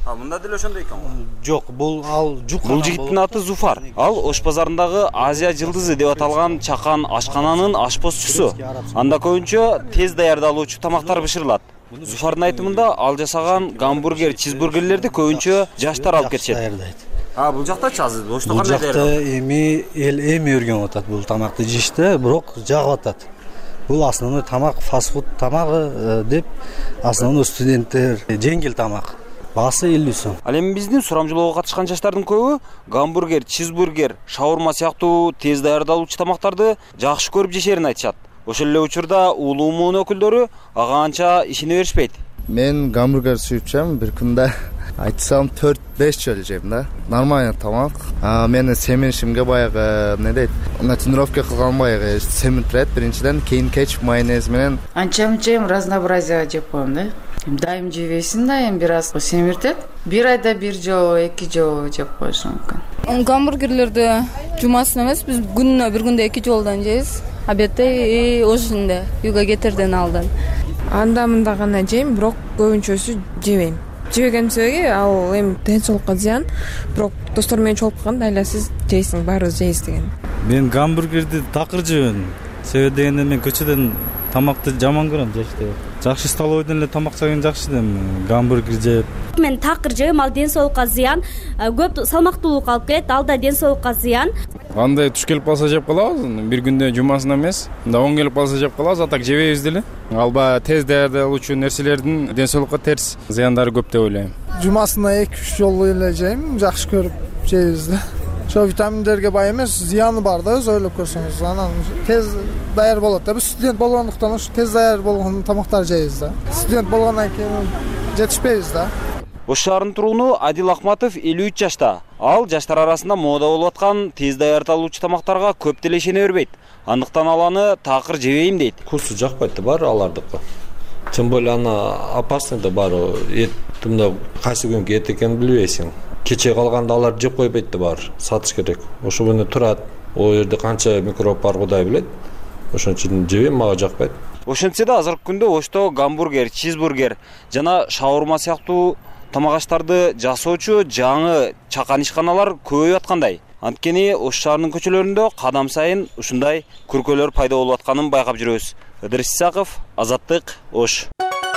А мында деле ошондой экен го. Жок, бул ал жук. Бул жигиттин аты Зуфар. Ал Ош базарындагы Азия жылдызы деп аталган чакан ашкананын ашпозчусу. Анда көбүнчө тез даярдалуучу тамактар бышырылат. Зуфардын айтымында ал жасаган гамбургер, чизбургерлерди көбүнчө жаштар алып кетишет. А бул жактачы азыр Ошто кандай даярдайт? Бул жакта эми эл эми өргөнүп атат бул тамакты жешти, бирок жагып атат. Бул основной тамак, фастфуд тамагы деп основной студенттер жеңил тамак. Баасы элүү сом. Ал эми биздин сурамжылоого катышкан жаштардын көбү гамбургер, чизбургер, шаурма сыяктуу тез даярдалуучу тамактарды жакшы көрүп жешерин айтышат. Ошол эле учурда улуу муун өкүлдөрү ага анча ишене беришпейт. Мен гамбургер сүйүпчүм, бир күндө айтсам төрт беш жолу жейм да. Нормальный тамак. А мени семенишимге баягы эмне дейт? На тренировка кылган баягы семинтирет биринчиден, кийин кетчуп майонез менен. Анча-мынча разнообразие жеп коем да. Дайым жебейсин да, эми бир аз семиртет. Бир айда бир жолу, эки жолу жеп коюш мүмкүн. Гамбургерлерди жумасына эмес, биз күнүнө бир күндө эки жолдан жейбиз. Обедте и ошондо үйгө кетерден алдын. Анда мында гана жейм, бирок көбүнчөсү жебейм. Жебеген себеби ал эми ден соолукка зыян, бирок достор менен чогулуп калганда айласыз жейсиң, баарыбыз жейбиз деген. Мен гамбургерди такыр жебем. Себеби дегенде мен көчөдөн тамакты жаман көрөм жешти. Жакшы столовойдон эле тамак жеген жакшы дейм, гамбургер жеп. Мен такыр жебем, ал ден соолукка зыян, көп салмактуулук алып келет, ал да ден соолукка зыян. Андай туш келип калса жеп калабыз, бир күндө жумасына эмес, мында он келип калса жеп калабыз, а так жебейбиз деле. Алба тез даярдалуучу нерселердин ден соолукка терс зыяндары көп деп ойлойм. Жумасына эки үч жолу эле жейм, жакшы көрүп жейбиз да. Ошо витаминдерге бай эмес, зыяны бар да, өз ойлоп көрсөңүз. Анан тез даяр болот да. Биз студент болгондуктан ушу тез даяр болгон тамактар жейбиз да. Студент болгондон кийин жетишпейбиз да. Ош шаарынын тургуну Адил Ахматов элүү үч жашта. Ал жаштар арасында мода болуп аткан тез даярдалуучу тамактарга көп деле ишене бербейт. Андыктан ал аны такыр жебейм дейт. Вкусу жакпайт да бар алардыкы. Тем более ана опасный да бар. Эт мында кайсы күнкү эт экенин билбейсиң. Кече калганда алар жеп койбойт да бар. Сатыш керек. Ошо күнү турат. О жерде канча микроб бар Кудай билет. Ошон үчүн жебейм, мага жакпайт. Ошентсе да азыркы күндө Ошто гамбургер, чизбургер жана шаурма сыяктуу тамак аштарды жасоочу жаңы чакан ишканалар көбөйүп аткандай. Анткени Ош шаарынын көчөлөрүндө кадам сайын ушундай күркөлөр пайда болуп атканын байкап жүрөбүз. Ыдырыс Исаков, Азаттык, Ош.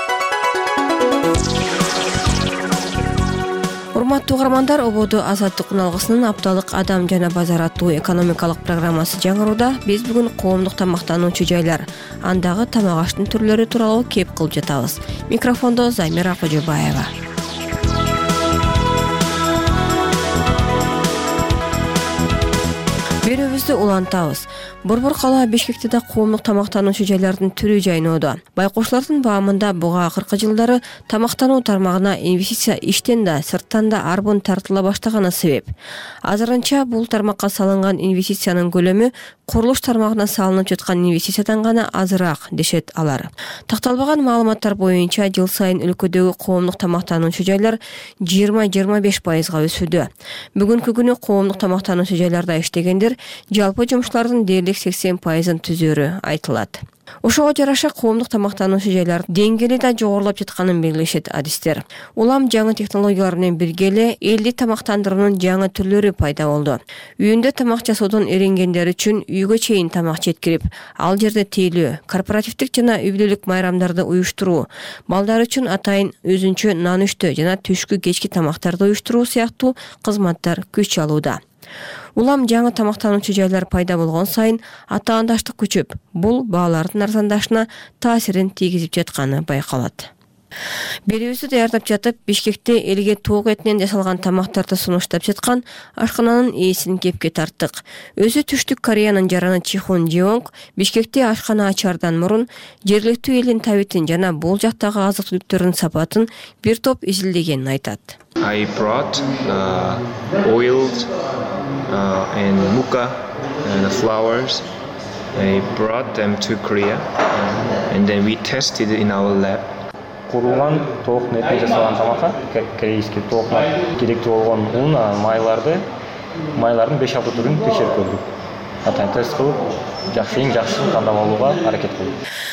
Урматтуу угармандар, ободо Азаттык уналгысынын апталык адам жана базар аттуу экономикалык программасы жаңырууда. Биз бүгүн коомдук тамактануучу жайлар, андагы тамак аштын түрлөрү тууралуу кеп кылып жатабыз. Микрофондо Замира Кожобаева. Берүүбүздү улантабыз. Борбор кала Бишкекте да коомдук тамактануучу жайлардын түрү жайноодо. Байкошлордун баамында буга акыркы жылдары тамактануу тармагына инвестиция иштен да, сырттан да арбын тартыла баштаганы себеп. Азырынча бул тармакка салынган инвестициянын көлөмү курулуш тармагына салынып жаткан инвестициядан гана азыраак, дешет алар. Такталбаган маалыматтар боюнча жыл сайын өлкөдөгү коомдук тамактануучу жайлар жыйырма жыйырма беш пайызга өсүүдө. Бүгүнкү күнү коомдук тамактануучу жайларда иштегендер жалпы жумуштардын дээрлик сексен пайызын түзөрү айтылат. Ошого жараша коомдук тамактануучу жайлар деңгээли да жогорулап жатканын белгилешет адистер. Улам жаңы технологиялар менен бирге эле элди тамактандыруунун жаңы түрлөрү пайда болду. Үйүндө тамак жасоодон эренгендер үчүн үйгө чейин тамак жеткирип, ал жерде тейлөө, корпоративдик жана үй бүлөлүк майрамдарды уюштуруу, балдар үчүн атайын өзүнчө нан үштө жана түшкү кечки тамактарды уюштуруу сыяктуу кызматтар күч алууда. Улам жаңы тамактануучу жайлар пайда болгон сайын атаандаштык күчөп, бул баалардын арзандашына таасирин тийгизип жатканы байкалат. Берүүбүздү даярдап жатып, Бишкекте элге тоок этинен жасалган тамактарды сунуштап жаткан ашкананын ээсин кепке тарттык. Өзү Түштүк Кореянын жараны Чихун Жеонг Бишкекте ашкана ачаардан мурун жергиликтүү элдин табитин жана бул жактагы азык-түлүктөрдүн сапатын бир топ изилдегенин айтат. I brought uh, oils uh, and muka and the flowers. I brought them to Korea uh, and then we tested it in our lab. Курулган тоок этинен жасалган тамакка, корейский тоокко керектүү болгон ун, майларды, майлардын беш алты түрүн текшерип көрдүк. Атайын тест кылып, жакшы эң жакшысын тандап алууга аракет кылдык.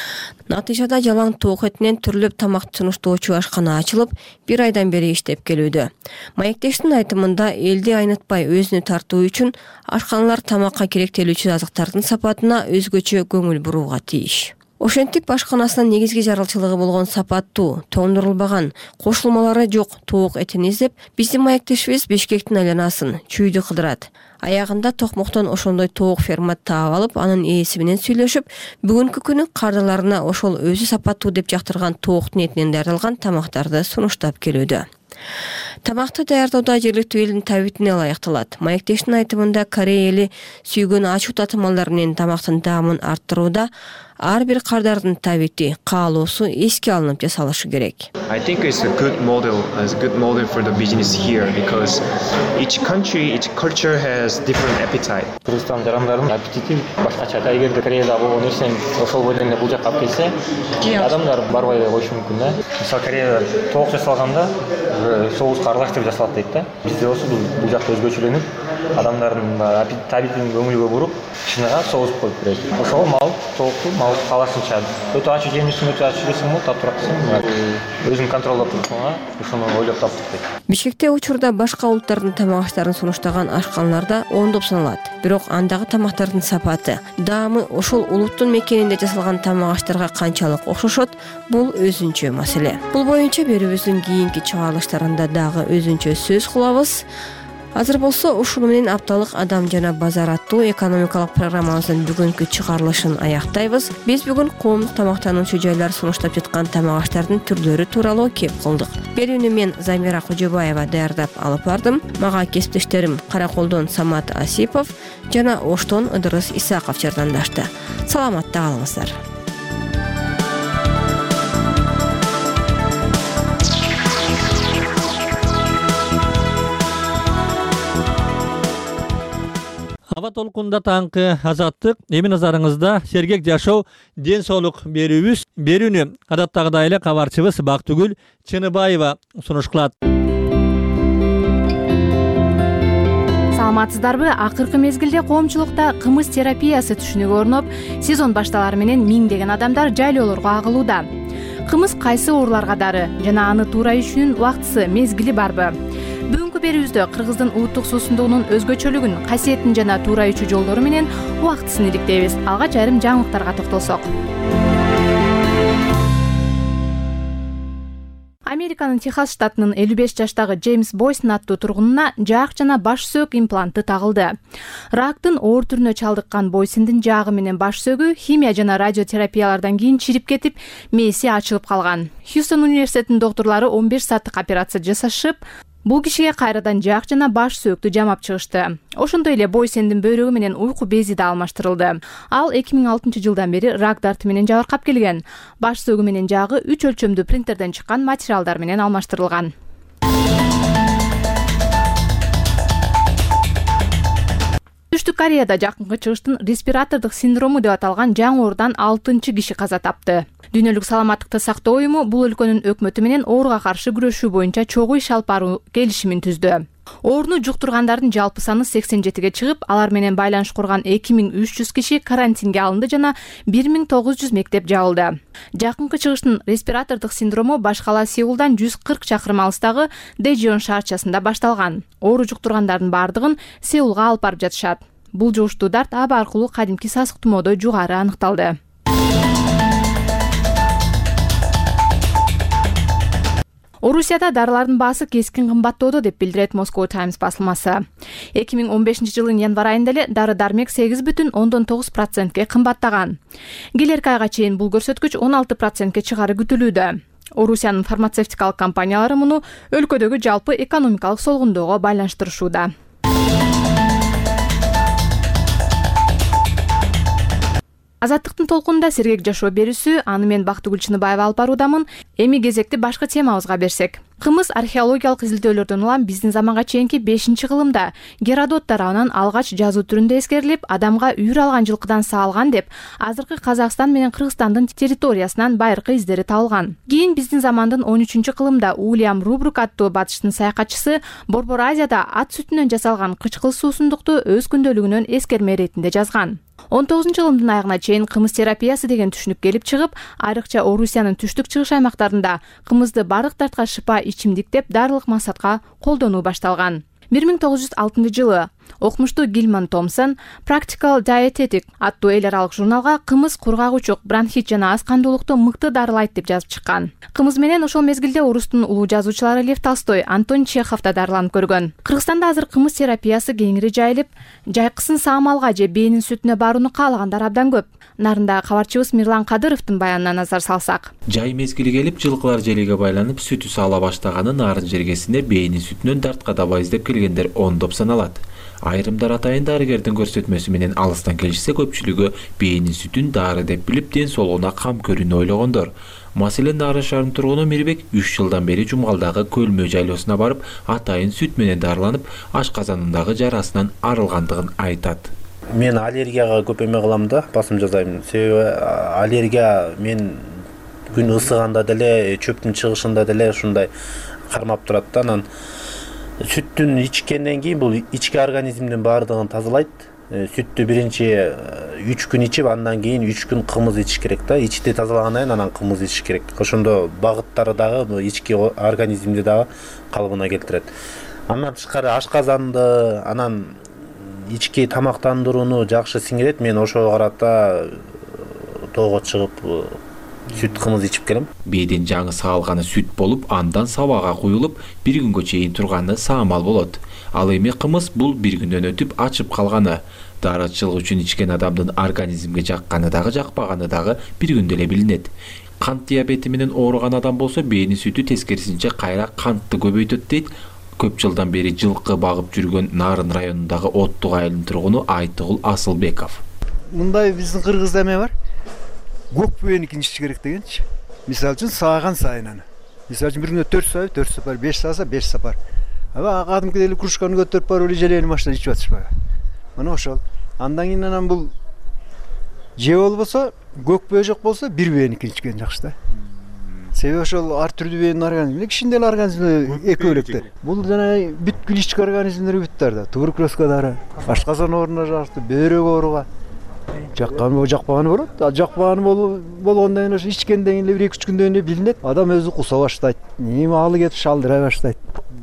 Натыйжада жалаң тоок этинен түрлөп тамак сунуштоочу ашкана ачылып, бир айдан бери иштеп келүүдө. Маектештин айтымында элди айнытпай өзүнө тартуу үчүн ашканалар тамакка керектелүүчү азыктардын сапатына өзгөчө көңүл бурууга тийиш. Ошентип ашканасынын негизги жаралчылыгы болгон сапаттуу, тоңдурулбаган, кошулмалары жок тоок этин издеп, биздин маектешибиз Бишкектин айланасын чүйдү кыдырат. Аягында токмоктон ошондой тоок фермат таап алып, анын ээси менен сүйлөшүп, бүгүнкү күнү кардаларына ошол өзү сапаттуу деп жактырган тооктун этинен даярдалган тамактарды сунуштап келүүдө. Тамакты даярдоодо жергиликтүү элдин табитине ылайыкталат. Маектештин айтымында Корея эли сүйгөн ачуу татымалдар менен тамактын даамын арттырууда ар бир кардардын табити, каалоосу эске алынып жасалышы керек. I think it's a good model, as a good model for the business here because each country, each culture has different appetite. Кыргызстан жарандардын аппетити башкача. Эгерде Кореяда болгон нерсени ошол бойдон эле бул жакка алып келсе, адамдар барбай эле коюшу мүмкүн да. Мисалы Кореяда тоок жасалганда соуска аралаштырып жасалат дейт да. Бизде болсо бул жакта өзгөчөлөнүп, адамдардын табитин көңүлгө буруп, ичине соус коюп берет. Ошол мал, тоокту мал калашынча өтө ачуу жемишин өтө ачуу жесең болот, таап турасың. Өзүң контролдоп турсуңа, ошону ойлоп таптык дейт. Бишкекте учурда башка улуттардын тамак аштарын сунуштаган ашканаларда ондоп саналат. Бирок андагы тамактардын сапаты, даамы ошол улуттун мекенинде жасалган тамак аштарга канчалык окшошот, бул өзүнчө маселе. Бул боюнча берүүбүздүн кийинки чыгарылыштарында дагы өзүнчө сөз кылабыз. Азыр болсо ушуну менен апталык Адам жана базар аттуу экономикалык программабыздын бүгүнкү чыгарылышын аяктайбыз. Биз бүгүн коомдук тамактануучу жайлар сунуштап жаткан тамак аштардын түрлөрү тууралуу кеп кылдык. Берүүнү мен Замира Кожобаева даярдап алып бардым. Мага кесиптештерим Караколдон Самат Асипов жана Оштон Ыдырыс Исаков жардамдашты. Саламатта калыңыздар. Аба толкунда таңкы азаттык, эми назарыңызда сергек жашоо, ден соолук берүүбүз. Берүүнү адаттагыдай эле кабарчыбыз Бактыгүл Чыныбаева сунуш кылат. Саламатсыздарбы? Акыркы мезгилде коомчулукта кымыз терапиясы түшүнүгү орноп, сезон башталары менен миңдеген адамдар жайлоолорго агылууда. Кымыз кайсы ооруларга дары жана аны туура ичүүнүн убактысы, мезгили барбы? Бүгүнкү берүүбүздө кыргыздын улуттук суусундугунун өзгөчөлүгүн, касиетин жана туура ичүү жолдору менен убактысын иликтейбиз. Алгач айрым жаңылыктарга токтолсок. Американын Техас штатынын элүү беш жаштагы Джеймс Бойсон аттуу тургунуна жаак жана баш сөөк импланты тагылды. Рактын оор түрүнө чалдыккан Бойсондун жаагы менен баш сөөгү химия жана радиотерапиялардан кийин чирип кетип, мээси ачылып калган. Хьюстон университетинин доктурлары он беш сааттык операция жасашып, бул кишиге кайрадан жаак жана баш сөөктү жамап чыгышты. Ошондой эле Бойсондун бөйрөгү менен уйку бези да алмаштырылды. Ал эки миң алтынчы жылдан бери рак дарты менен жабыркап келген. Баш сөөгү менен жаагы үч өлчөмдүү принтерден чыккан материалдар менен алмаштырылган. Түштүк Кореяда жакынкы чыгыштын респиратордук синдрому деп аталган жаңы оорудан алтынчы киши каза тапты. Дүйнөлүк саламаттыкты сактоо уюму бул өлкөнүн өкмөтү менен ооруга каршы күрөшүү боюнча чогуу иш алып баруу келишимин түздү. Ооруну жуктургандардын жалпы саны сексен жетиге чыгып, алар менен байланыш курган эки миң үч жүз киши карантинге алынды жана бир миң тогуз жүз мектеп жабылды. Жакынкы чыгыштын респиратордук синдрому баш кала Сеулдан жүз кырк чакырым алыстагы Дэжион шаарчасында башталган. Оору жуктургандардын бардыгын Сеулга алып барып жатышат. Бул жугуштуу дарт аба аркылуу кадимки сасык тумоодой жугары аныкталды. Орусияда дарылардын баасы кескин кымбаттоодо деп билдирет Moscow Times басылмасы. эки миң он бешинчи жылдын январ айында эле дары-дармек сегиз бүтүн ондон тогуз процентке кымбаттаган. Келерки айга чейин бул көрсөткүч он алты процентке чыгары күтүлүүдө. Орусиянын фармацевтикалык компаниялары муну өлкөдөгү жалпы экономикалык солгундоого байланыштырышууда. Азаттыктын толкунунда сергек жашоо берүүсү, аны мен Бактыгүл Чыныбаева алып баруудамын. Эми кезекти башка темабызга берсек. Кымыз археологиялык изилдөөлөрдөн улам биздин заманга чейинки бешинчи кылымда Геродот тарабынан алгач жазуу түрүндө эскерилип, адамга үйүр алган жылкыдан саалган деп азыркы Казакстан менен Кыргызстандын территориясынан байыркы издери табылган. Кийин биздин замандын он үчүнчү кылымда Уильям Рубрук аттуу батыштын саякатчысы Борбор Азияда ат сүтүнөн жасалган кычкыл суусундукту өз күндөлүгүнөн эскерме иретинде жазган. он тогузунчу кылымдын аягына чейин кымыз терапиясы деген түшүнүк келип чыгып, айрыкча Орусиянын түштүк чыгыш аймактарында кымызды бардык дартка шыпа ичимдик деп дарылык максатка колдонуу башталган. бир миң тогуз жүз алтынчы жылы окумуштуу Гилман Томсон Practical Dietetic аттуу эл аралык журналга кымыз кургагучук, бронхит жана ас кандуулукту мыкты дарылайт деп жазып чыккан. Кымыз менен ошол мезгилде орустун улуу жазуучулары Лев Толстой, Антон Чехов да дарыланып көргөн. Кыргызстанда азыр кымыз терапиясы кеңири жайылып, жайкысын саамалга же бээнин сүтүнө барууну каалагандар абдан көп. Нарында кабарчыбыз Мирлан Кадыровдун баянына назар салсак. Жай мезгили келип, жылкылар желеге байланып, сүтү саала баштаганы нарын жергесине бээнин сүтүнөн дартка дабай издеп келгендер ондоп саналат. Айрымдар атайын дарыгердин көрсөтмөсү менен алыстан келишсе, көпчүлүгү бээнин сүтүн дары деп билип, ден соолугуна кам көрүүнү ойлогондор. Маселен, Нарын шаарынын тургуну Мирбек үч жылдан бери Жумгалдагы Көлмө жайлоосуна барып, атайын сүт менен дарыланып, ашказанындагы жарасынан арылгандыгын айтат. Мен аллергияга көп эме кылам да, басым жасайм. Себеби аллергия мен күн ысыганда деле, чөптүн чыгышында деле ушундай кармап турат да. Анан сүттүн ичкенден кийин бул ички организмдин баардыгын тазалайт. Сүттү биринчи үч күн ичип, андан кийин үч күн кымыз ичиш керек да. Ичти тазалагандан кийин анан кымыз ичиш керек. Ошондо багыттары дагы ички организмди дагы калыбына келтирет. Андан тышкары ашказанды, анан ички тамактандырууну жакшы сиңирет. Мен ошого карата тоого чыгып сүт кымыз ичип келем. Бээден жаңы саалганы сүт болуп, андан сабага куюлуп, бир күнгө чейин турганы саамал болот. Ал эми кымыз бул бир күндөн өтүп ачып калганы. Дарычылык үчүн ичкен адамдын организмге жакканы дагы жакпаганы дагы бир күндө эле билинет. Кант диабети менен ооруган адам болсо, бээнин сүтү тескерисинче кайра кантты көбөйтөт дейт. Көп жылдан бери жылкы багып жүргөн Нарын районундагы Оттук айылынын тургуну Айтыгул Асылбеков. Мындай биздин Кыргызда эме бар. Көк бөөөнүкүн ичиш керек дегенчи. Мисалы үчүн сааган сайын аны. Мисалы үчүн бир күндө төрт саат, төрт сапар, беш сааса, беш сапар. Аба кадимки эле кружканы көтөрүп барып эле желени баштап ичип атышпайбы? Мына ошол. Андан кийин анан бул же болбосо, көк бөө жок болсо, бир бөөнүкүн ичкен жакшы да. Себеби ошол ар түрдүү бөөнүн организми, кишинин деле организми экөө электер. Бул жана бүткүл ички организмдер бүттөр да. Туберкулезга дары, ашказан ооруна жакты, бөйрөк ооруга. Жакканы жакпаганы болот. Жакпаганы болгондон кийин ошо ичкенден кийин бир эки үч күндөн кийин билинет. Адам өзү куса баштайт. Эми алы кетип шалдыра баштайт.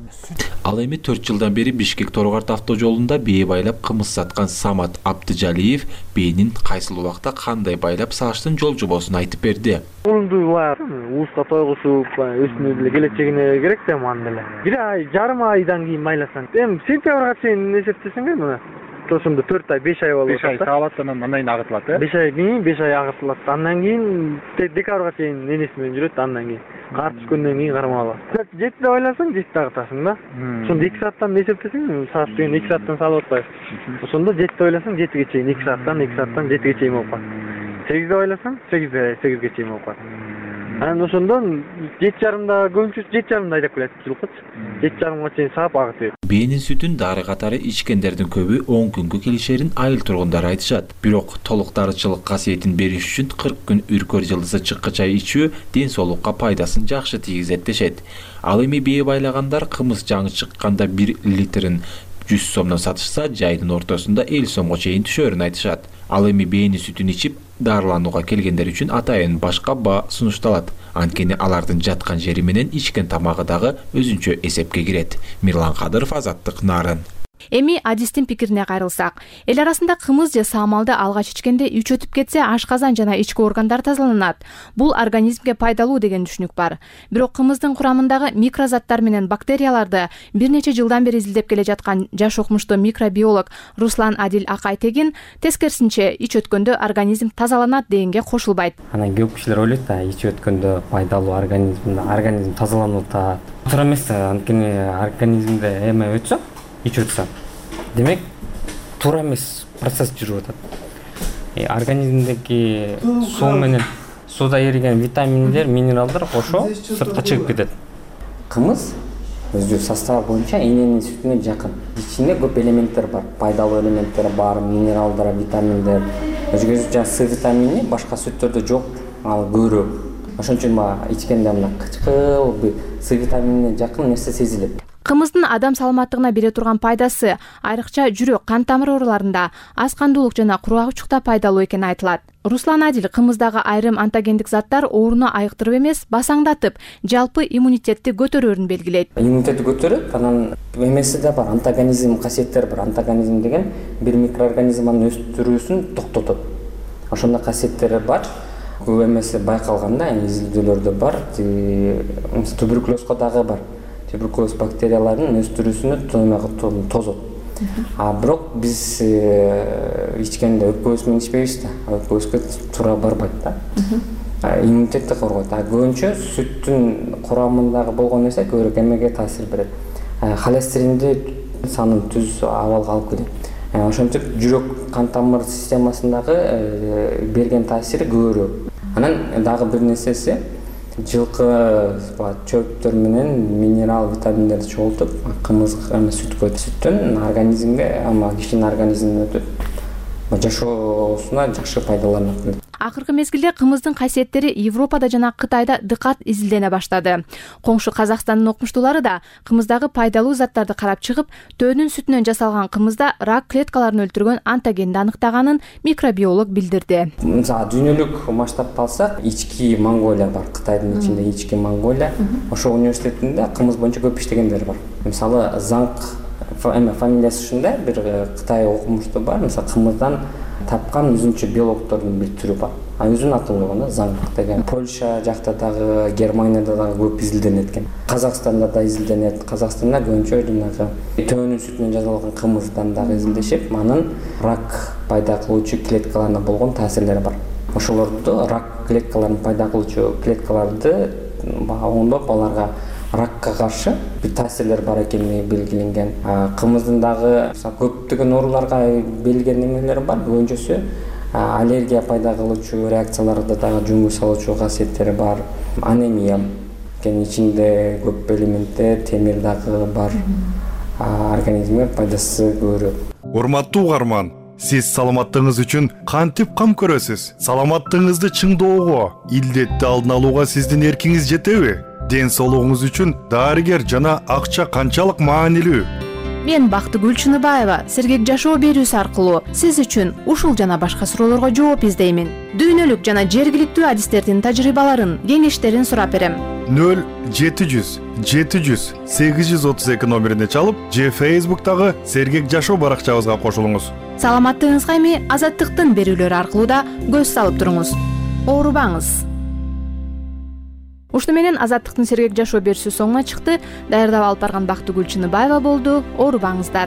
Ал эми төрт жылдан бери Бишкек Торгарт автожолунда бээ байлап кымыз саткан Самат Абдыжалиев бээнин кайсыл убакта кандай байлап сааштын жол жобосун айтып берди. Улунду баар уузга тойгусуп, өзүнүн деле келечегине керек да ман деле. Бир ай, жарым айдан кийин майласаң, эми сентябрга чейин эсептесең мына ошондо төрт ай, беш ай болот. беш ай саалат анан андан кийин агытылат, э? беш ай кийин, беш ай агытылат. Андан кийин декабрга чейин энеси менен жүрөт, андан кийин кар түшкөндөн кийин кармап алат. жетиде ойласаң, жетиде агытасың да. Ошондо эки сааттан эсептесең, саат деген эки сааттан салып атпайбы. Ошондо жетиде ойласаң, жетиге чейин эки сааттан, эки сааттан жетиге чейин болуп калат. сегизде ойласаң, сегизде сегизге чейин болуп калат. Анан ошондо жети жарымда көбүнчө жети жарымда айдап келет жылкычы. жети жарымга чейин саап агытып берет. Бээнин сүтүн дары катары ичкендердин көбү он күнгө келишерин айыл тургундары айтышат. Бирок толук дарычылык касиетин бериш үчүн кырк күн үркөр жылдызы чыккы чай ичүү ден соолукка пайдасын жакшы тийгизет дешет. Ал эми бээ байлагандар кымыз жаңы чыкканда бир литрин жүз сомдон сатышса, жайдын ортосунда элүү сомго чейин түшөрүн айтышат. Ал эми бээнин сүтүн ичип дарыланууга келгендер үчүн атайын башка баа сунушталат. Анткени алардын жаткан жери менен ичкен тамагы дагы өзүнчө эсепке кирет. Мирлан Кадыров, Азаттык, Нарын. Эми адистин пикирине кайрылсак, эл арасында кымыз же саамалды алгач ичкенде үч өтүп кетсе, ашказан жана ички органдар тазаланат. Бул организмге пайдалуу деген түшүнүк бар. Бирок кымыздын курамындагы микрозаттар менен бактерияларды бир нече жылдан бери изилдеп келе жаткан жаш окумуштуу микробиолог Руслан Адил Акайтегин тескерисинче ич өткөндө организм тазаланат дегенге кошулбайт. Анан көп кишилер ойлойт да, ич өткөндө пайдалуу организм, организм тазаланып атат. Туура эмес, анткени организмде эме өтсө, ич өтсө, демек туура эмес процесс жүрүп атат. Организмдеги суу менен сууда эриген витаминдер, минералдар кошо сыртка чыгып кетет. Кымыз өзү составы боюнча эненин сүтүнө жакын. Ичинде көп элементтер бар, пайдалуу элементтер бар, минералдар, витаминдер. Өзгөчө жана С витамини башка сүттөрдө жок, ал көбүрөөк. Ошон үчүн ичкенде мына кычкыл С витаминине жакын нерсе сезилет. Кымыздын адам саламаттыгына бере турган пайдасы айрыкча жүрөк, кан тамыр ооруларында, аз кандуулук жана кургагычукта пайдалуу экени айтылат. Руслан Адил кымыздагы айрым антогендик заттар ооруну айыктырып эмес, басаңдатып, жалпы иммунитетти көтөрөөрүн белгилейт. Иммунитетти көтөрөт, анан эмеси да бар, антагонизм касиеттери бар. Антагонизм деген бир микроорганизманын өстүрүүсүн токтотот. Ошондой касиеттери бар. Көп эмеси байкалганда, изилдөөлөрдө бар. Туберкулезго дагы бар. Туберкулез бактерияларынын өстүрүүсүнө тозот. А бирок биз ичкенде өпкөбүз менен ичпейбиз да. Өпкөбүзгө туура барбайт да. Иммунитетти коргойт. А көбүнчө сүттүн курамындагы болгон нерсе көбүрөөк эмеге таасир берет. Холестеринди санын түз абалга алып келет. Ошентип жүрөк кан тамыр системасындагы берген таасири көбүрөөк. Анан дагы бир нерсеси жылкы чөптөр менен минерал витаминдерди чогултуп кымызга сүткө сүттөн организмге, ама кишинин организмине өтөт. Жашоосуна жакшы пайдаланат. Акыркы мезгилде кымыздын касиеттери Европада жана Кытайда дыкат изилдене баштады. Коңшу Казакстандын окумуштуулары да кымыздагы пайдалуу заттарды карап чыгып, төөнүн сүтүнөн жасалган кымызда рак клеткаларын өлтүргөн антогенди аныктаганын микробиолог билдирди. Мисалы дүйнөлүк масштабта алсак, ички Монголия бар, Кытайдын ичинде ички Монголия. Ошо университетинде кымыз боюнча көп иштегендер бар. Мисалы Занг фамилиясы ушундай бир Кытай окумуштуу бар. Мисалы кымыздан тапкан өзүнчө белоктордун бир түрү бар. А өзүнүн аты болгон Занг деген. Польша жакта дагы, Германияда дагы көп изилденет экен. Казакстанда да изилденет. Казакстанда көбүнчө жанагы төөнүн сүтүнөн жасалган кымыздан дагы изилдешип, анын рак пайда кылуучу клеткаларына болгон таасирлери бар. Ошолорду рак клеткаларын пайда кылуучу клеткаларды оңдоп, аларга ракка каршы бир таасирлер бар экени белгиленген. Кымыздын дагы көптөгөн ооруларга берилген эмелери бар. Көбүнчөсү аллергия пайда кылуучу реакцияларды дагы жөнгө салуучу касиеттери бар. Анемия, кен ичинде көп элементтер, темир дагы бар. Организмге пайдасы көбүрөөк. Урматтуу угарман, сиз саламаттыгыңыз үчүн кантип кам көрөсүз? Саламаттыгыңызды чыңдоого, илдетти алдын алууга сиздин эркиңиз жетеби? Ден соолугуңуз үчүн дарыгер жана акча канчалык маанилүү? Мен Бактыгүл Чыныбаева сергек жашоо берүүсү аркылуу сиз үчүн ушул жана башка суроолорго жооп издеймин. Дүйнөлүк жана жергиликтүү адистердин тажрыйбаларын, кеңештерин сурап берем. нөл жети жүз жети жүз сегиз жүз отуз эки номерине чалып, же Facebook'тагы сергек жашоо баракчабызга кошулуңуз. Саламаттыгыңызга эми Азаттыктын берүүлөрү аркылуу да көз салып туруңуз. Оорубаңыз. Ушуну менен Азаттыктын сергек жашоо берүүсү соңуна чыкты. Даярдап алып барган Бактыгүл Чыныбаева болду. Оорубаңыздар.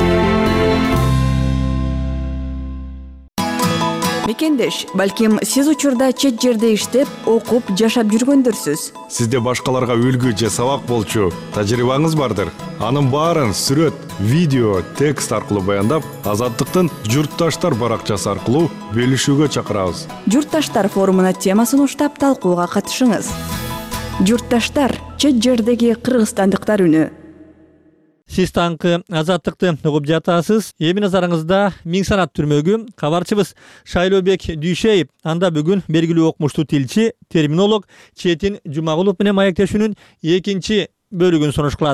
Мекендеш, балким сиз учурда чет жерде иштеп, окуп, жашап жүргөндөрсүз. Сизде башкаларга үлгү же сабак болчу тажрыйбаңыз бардыр. Анын баарын сүрөт, видео, текст аркылуу баяндап, Азаттыктын журтташтар баракчасы аркылуу бөлүшүүгө чакырабыз. Журтташтар форумуна темасын уштап талкууга катышыңыз. Журтташтар, чет жердеги кыргызстандыктар үнү. Сиз таңкы Азаттыкты угуп жатасыз. Эми назарыңызда Миң санат түрмөгү кабарчыбыз Шайлообек Дүйшеев. Анда бүгүн белгилүү окумуштуу тилчи, терминолог Четин Жумагулов менен маектешүүнүн экинчи бөлүгүн сунуш кылат.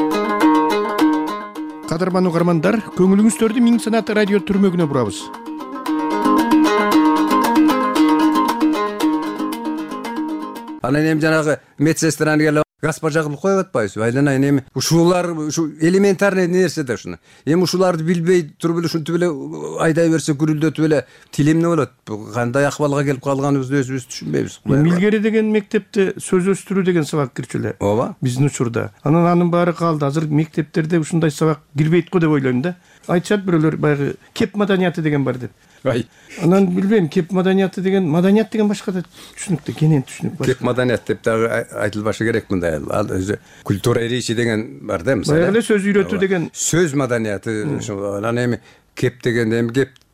Кадырман угармандар, көңүлүңүздөрдү Миң санат радио түрмөгүнө бурабыз. Анан эми жанагы медсестраны келип госпожа кылып коюп атпайбызбы? Айланайын эми ушулар ушу элементарный нерсе да ушуну. Эми ушуларды билбей туруп эле ушинтип эле айдай берсе, күрүлдөтүп эле тил эмне болот? Кандай акыбалга келип калганыбызды өзүбүз түшүнбөйбүз. Милгери деген мектепте сөз өстүрүү деген сабак кирчү эле. Ооба. Биздин учурда. Анан анын баары калды. Азыр мектептерде ушундай сабак кирбейт го деп ойлойм да. Айтышат бирөөлөр баягы кеп маданияты деген бар деп. Ай. Анан билбейм, кеп маданияты деген, маданият деген башка да түшүнүктө, кенен түшүнүк бар. Кеп маданият деп дагы айтылбашы керек мындай. Ал өзү культура речи деген бар да, мисалы. Баягы эле сөз үйрөтүү деген. Сөз маданияты ошо. Анан эми кеп деген эми кеп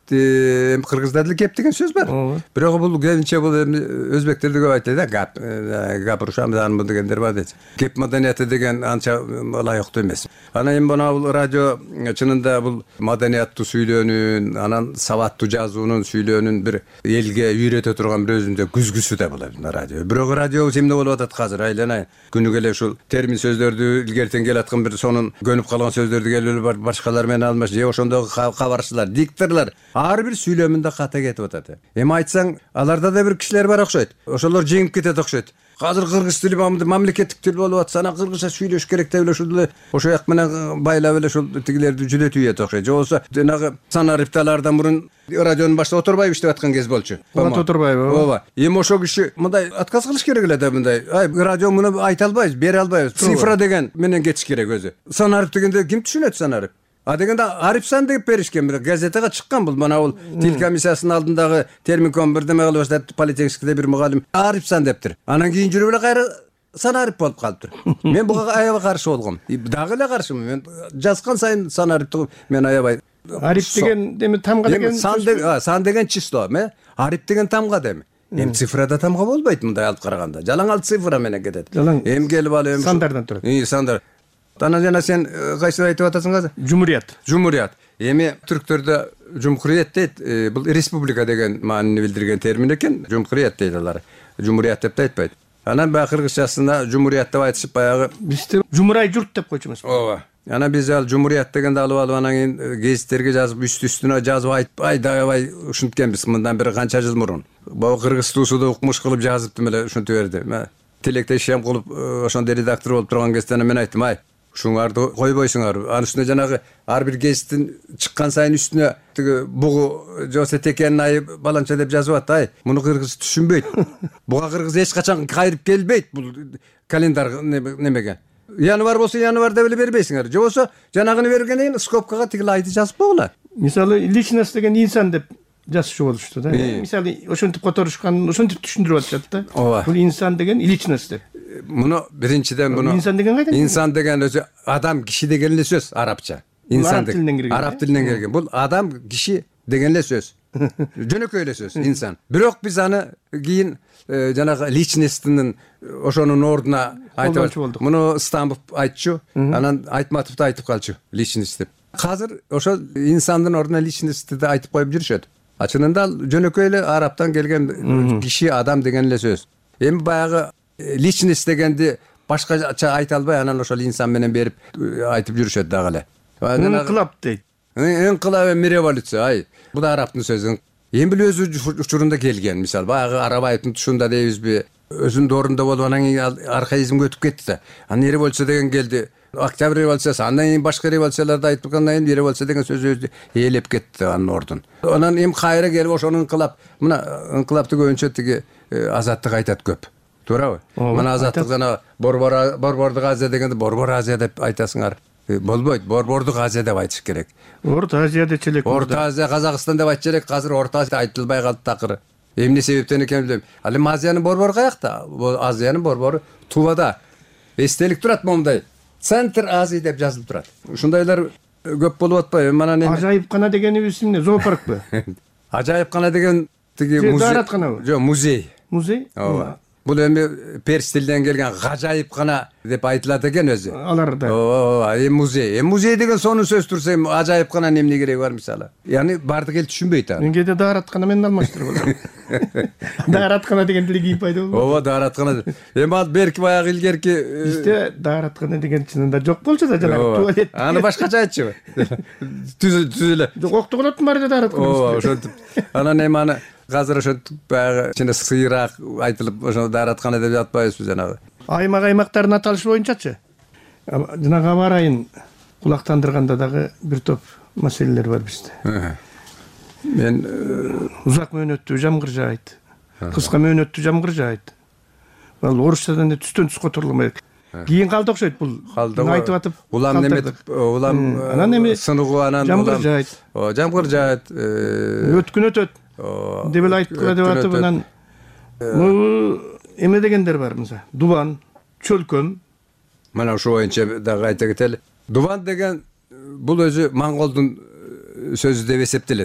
кыргызда деле кеп деген сөз бар. Бирок бул көбүнчө бул өзбектерде көп айтылат да, гап гапырышам анмы дегендер бар дейт. Кеп маданияты деген анча ылайыктуу эмес. Анан эми мына бул радио чынында бул маданияттуу сүйлөөнүн, анан сабаттуу жазуунун, сүйлөөнүн бир элге үйрөтө турган бир өзүндө күзгүсү да болот радио. Бирок радио эмне болуп атат азыр айланайын. Күнүгө эле ушул термин сөздөрдү илгертен келаткан бир сонун көнүп калган сөздөрдү келип бар башкалар менен алмаш, же ошондогу кабарчылар, дикторлор ар бир сүйлөмүндө ката кетип атат. Эми айтсаң, аларда да бир кишилер бар окшойт. Ошолор жеңип кетет окшойт. Азыр кыргыз тили мамлекеттик тил болуп атса, анан кыргызча сүйлөш керек деп эле ушул ошо як менен байлап эле ушул тигилерди жүлөтүп ийет окшойт. Же болбосо жанагы санарипталардан мурун радионун башында Оторбаев иштеп аткан кез болчу. Болот Оторбаев. Ооба. Эми ошо киши мындай отказ кылыш керек эле да мындай. Ай, радио муну айта албайбыз, бере албайбыз. Цифра деген менен кетиш керек өзү. Санарип дегенде ким түшүнөт санарип? А дегенде арипсан деп беришкен бир газетага чыккан бул. Мына бул тил комиссиясынын алдындагы терминком бирдеме кылып баштап политехникада бир мугалим арипсан дептир. Анан кийин жүрүп эле кайра санарип болуп калыптыр. Мен буга аябай каршы болгом. Дагы эле каршымын. Мен жазган сайын санарипти мен аябай. Арип деген эми тамга деген сан деген сан деген число, эме арип деген тамга деми. Эми цифрада тамга болбойт мындай алып караганда. Жалаң цифра менен кетет. Эми келип алып эми сандардан турат. И сандар. Анан жана сен кайсы айтып атасың азыр? Жумурият. Жумурият. Эми түрктөрдө жумхурият дейт. Бул республика деген маанини билдирген термин экен. Жумхурият дейт алар. Жумурият деп айтпайт. Анан баягы кыргызчасына жумурият деп айтышып баягы бизде жумурай журт деп койчумуз. Ооба. Анан биз ал жумурият дегенди алып алып анан кийин гезиттерге жазып үстү-үстүнө жазып айтпай дагы ушинткенбиз мындан бир канча жыл мурун. Бул кыргыз туусуду укмуш кылып жазыптым эле ушинтип берди. Тилектеш ишем кылып ошондо редактор болуп турган кезде мен айттым, ай ушуңарды койбойсуңар. Анын үстүнө жанагы ар бир гезиттин чыккан сайын үстүнө тиги бугу жосе текенин айы баланча деп жазып атты. Ай, муну кыргыз түшүнбөйт. Буга кыргыз эч качан кайрып келбейт бул календарь немеге. Январь болсо январь деп эле бербейсиңер. Же болсо жанагыны бергенден кийин скобкага тиги айды жазып койгула. Мисалы личность деген инсан деп жазчу болушту да. Мисалы ошентип которушкан, ошентип түшүндүрүп атышат да. Бул инсан деген личность деп. Муну биринчиден муну инсан деген кайда? Инсан деген өзү адам, киши деген эле сөз арабча. Инсан деген араб тилинен келген. Бул адам, киши деген эле сөз. Жөнөкөй эле сөз инсан. Бирок биз аны кийин жанагы личностьтин ошонун ордуна айтып болдук. Муну Стамбов айтчу, анан Айтматов да айтып калчу личность деп. Азыр ошо инсандын ордуна личностьти да айтып коюп жүрүшөт. А чынында жөнөкөй эле арабтан келген киши, адам деген эле сөз. Эми баягы личность дегенди башкача айта албай анан ошол инсан менен берип айтып жүрүшөт дагы эле. Инкылап дейт. Инкылап эми революция, ай. Бул да арабтын сөзү. Эми бул өзү учурунда келген. Мисалы, баягы Арабаевдин тушунда дейбизби, өзүнүн ордунда болуп анан кийин архаизмге өтүп кетти да. Анан революция деген келди. Октябрь революциясы, андан кийин башка революцияларды айтып аткандан кийин революция деген сөз өзү ээлеп кетти анын ордун. Анан эми кайра келип ошону инкылап, мына инкылапты көбүнчө тиги Азаттык айтат көп. Туурабы? Мына Азаттык жана Борбор Борбордук Азия дегенде Борбор Азия деп айтасыңар. Болбойт, Борбордук Азия деп айтыш керек. Орто Азия дечи элек. Орто Азия, Казакстан деп айтыш керек. Азыр Орто Азия айтылбай калды такыры. Эмне себептен экенин билбейм. Ал эми Азиянын борбору каякта? Азиянын борбору Тувада. Эстелик турат момундай. Центр Азия деп жазылып турат. Ушундайлар көп болуп атпайбы? Манан эми Ажайыпкана дегенибиз эмне? Зоопаркпы? Ажайыпкана деген тиги музей. Дааратканабы? Жок, музей. Музей? Ооба. Бул эми перс тилинен келген гажайыпкана деп айтылат экен өзү. Аларда. Ооба, эми музей. Эми музей деген сонун сөз турса, эми ажайыпкананын эмне кереги бар мисалы? Яны бардык эл түшүнбөйт аны. Мен кээде даараткана менен алмаштырып алам. Даараткана деген тили кийин пайда болду. Ооба, даараткана. Эми ал берки баягы илгерки бизде даараткана деген чынында жок болчу да жанагы туалет. Аны башкача айтчу. Түз түзүлө. Жок, октугулаттын баары даараткана. Ооба, ошентип. Анан эми аны азыр ошентип баягы ичине сыйраак айтылып ошо даараткана деп жатпайбызбы жанагы. Аймак аймактардын аталышы боюнчачы. Жанагы аба ырайын кулактандырганда дагы бир топ маселелер бар бизде. Мен узак мөөнөттүү жамгыр жаайт. Кыска мөөнөттүү жамгыр жаайт. Ал орусчадан түстөн түс которулмай. Кийин калды окшойт бул. Айтып атып. Улам неметип, улам анан эми сыныгуу анан жамгыр жаайт. О, жамгыр жаайт. Өткүн өтөт. Деп эле айтып кала деп атып анан эме дегендер бар мыса. Дубан, чөлкөм. Мана ошо боюнча дагы айта кетели. Дубан деген бул өзү монголдун сөзү деп эсептелет.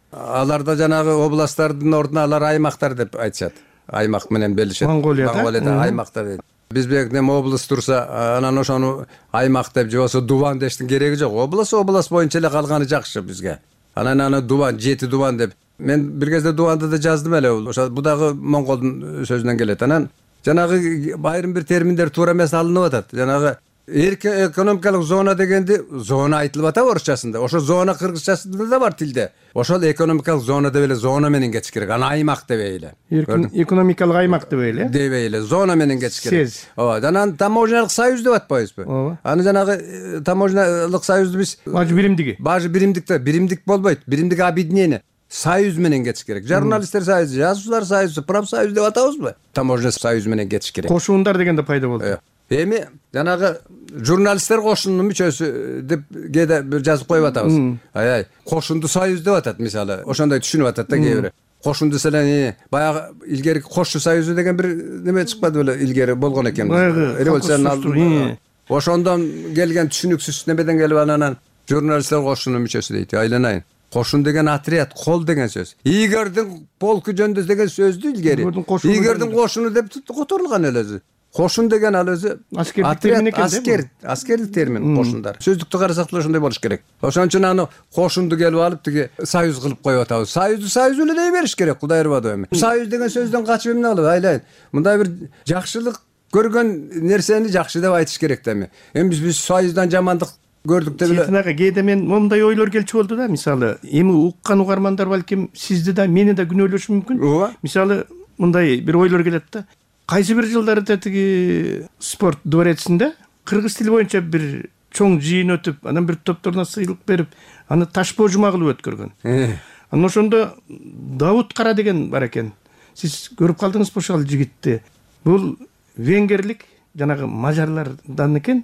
аларда жанагы областтардын ордуна алар аймактар деп айтышат. Аймак менен белишет. Монголияда. Монголияда аймактар дейт. Бизбек нем область турса, анан ошону аймак деп же болбосо дубан дештин кереги жок. Область область боюнча эле калганы жакшы бизге. Анан аны дубан, жети дубан деп. Мен бир кезде дубанды да жаздым эле. Ошо бу дагы монголдун сөзүнөн келет. Анан жанагы айрым бир терминдер туура эмес алынып атат. Жанагы эрки экономикалык зона дегенди зона айтылып атат орусчасында. Ошо зона кыргызчасында да бар тилде. Ошол экономикалык зона деп эле зона менен кетиш керек. Аны аймак дебейли. Эркин экономикалык аймак дебейли. Дебейли. Зона менен кетиш керек. Ооба. Анан таможнялык союз деп атпайбызбы? Ооба. Аны жанагы таможнялык союзду биз бажы биримдиги. Бажы биримдикте, биримдик болбойт. Биримдик объединение. Союз менен кетиш керек. Журналисттер союзу, жазуучулар союзу, профсоюз деп атабызбы? Таможня союз менен кетиш керек. Кошуундар деген да пайда болду. Эми жанагы журналисттер кошунунун мүчөсү деп кээде бир жазып коюп атабыз. Ай-ай, кошунду союз деп атат мисалы. Ошондой түшүнүп атат да кээ бир. Кошунду селен баягы илгери кошчу союзу деген бир неме чыкпады беле, илгери болгон экен. Революциянын алдында. Ошондон келген түшүнүксүз немеден келип анан журналисттер кошунунун мүчөсү дейт. Айланайын. Кошун деген отряд, кол деген сөз. Игердин полку жөндөз деген сөздү илгери. Игердин кошуну деп которулган эле өзү. Кошун деген ал өзү аскерлик термин экен. Аскер, аскерлик термин кошундар. Сөздүктү карасак да ошондой болуш керек. Ошон үчүн аны кошунду келип алып тиги союз кылып коюп атабыз. Союзду союз эле дей бериш керек, Кудай ырбады эми. Союз деген сөздөн качып эмне кылып айлайын. Мындай бир жакшылык көргөн нерсени жакшы деп айтыш керек да эми. Эми биз биз союздан жамандык көрдүк деп эле. Жетинага кээде мен момундай ойлор келчү болду да, мисалы, эми уккан угармандар балким сизди да мени да күнөөлөшү мүмкүн. Мисалы, мындай бир ойлор келет да. Кайсы бир жылдары тетиги спорт дворецинде кыргыз тили боюнча бир чоң жыйын өтүп, анан бир топторуна сыйлык берип, аны ташпоо жума кылып өткөргөн. Анан ошондо Давут Кара деген бар экен. Сиз көрүп калдыңызбы ошол жигитти? Бул венгерлик, жанагы мажарлардан экен.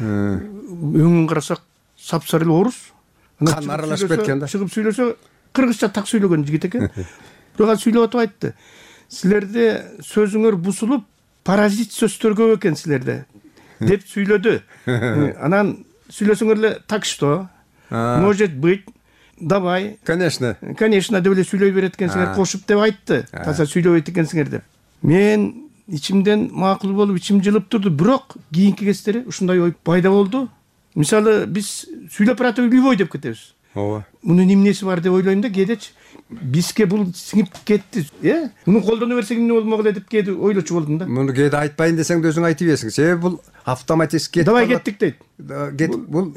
Өңүн карасак сапсары орус. Кан аралашып кеткен да. Чыгып сүйлөсө кыргызча так сүйлөгөн жигит экен. Бирок сүйлөп атып айтты. Силерде сөзүңөр бусулуп, паразит сөздөр көп экен силерде деп сүйлөдү. Анан сүйлөсөңөр эле так что? Может быть, давай. Конечно. Конечно деп эле сүйлөй берет экенсиңер, кошуп деп айтты. Таза сүйлөбөйт экенсиңер деп. Мен ичимден макул болуп, ичим жылып турду, бирок кийинки кездери ушундай ой пайда болду. Мисалы, биз сүйлөп баратып любой деп кетебиз. Ооба. Мунун эмнеси бар деп ойлойм да, кээдечи бизге бул сиңип кетти, э? Муну колдоно берсек эмне болмок эле деп кээде ойлочу болдум да. Муну кээде айтпайын десең да өзүң айтып бересиң. Себеби бул автоматически Давай кеттик дейт. Кет бул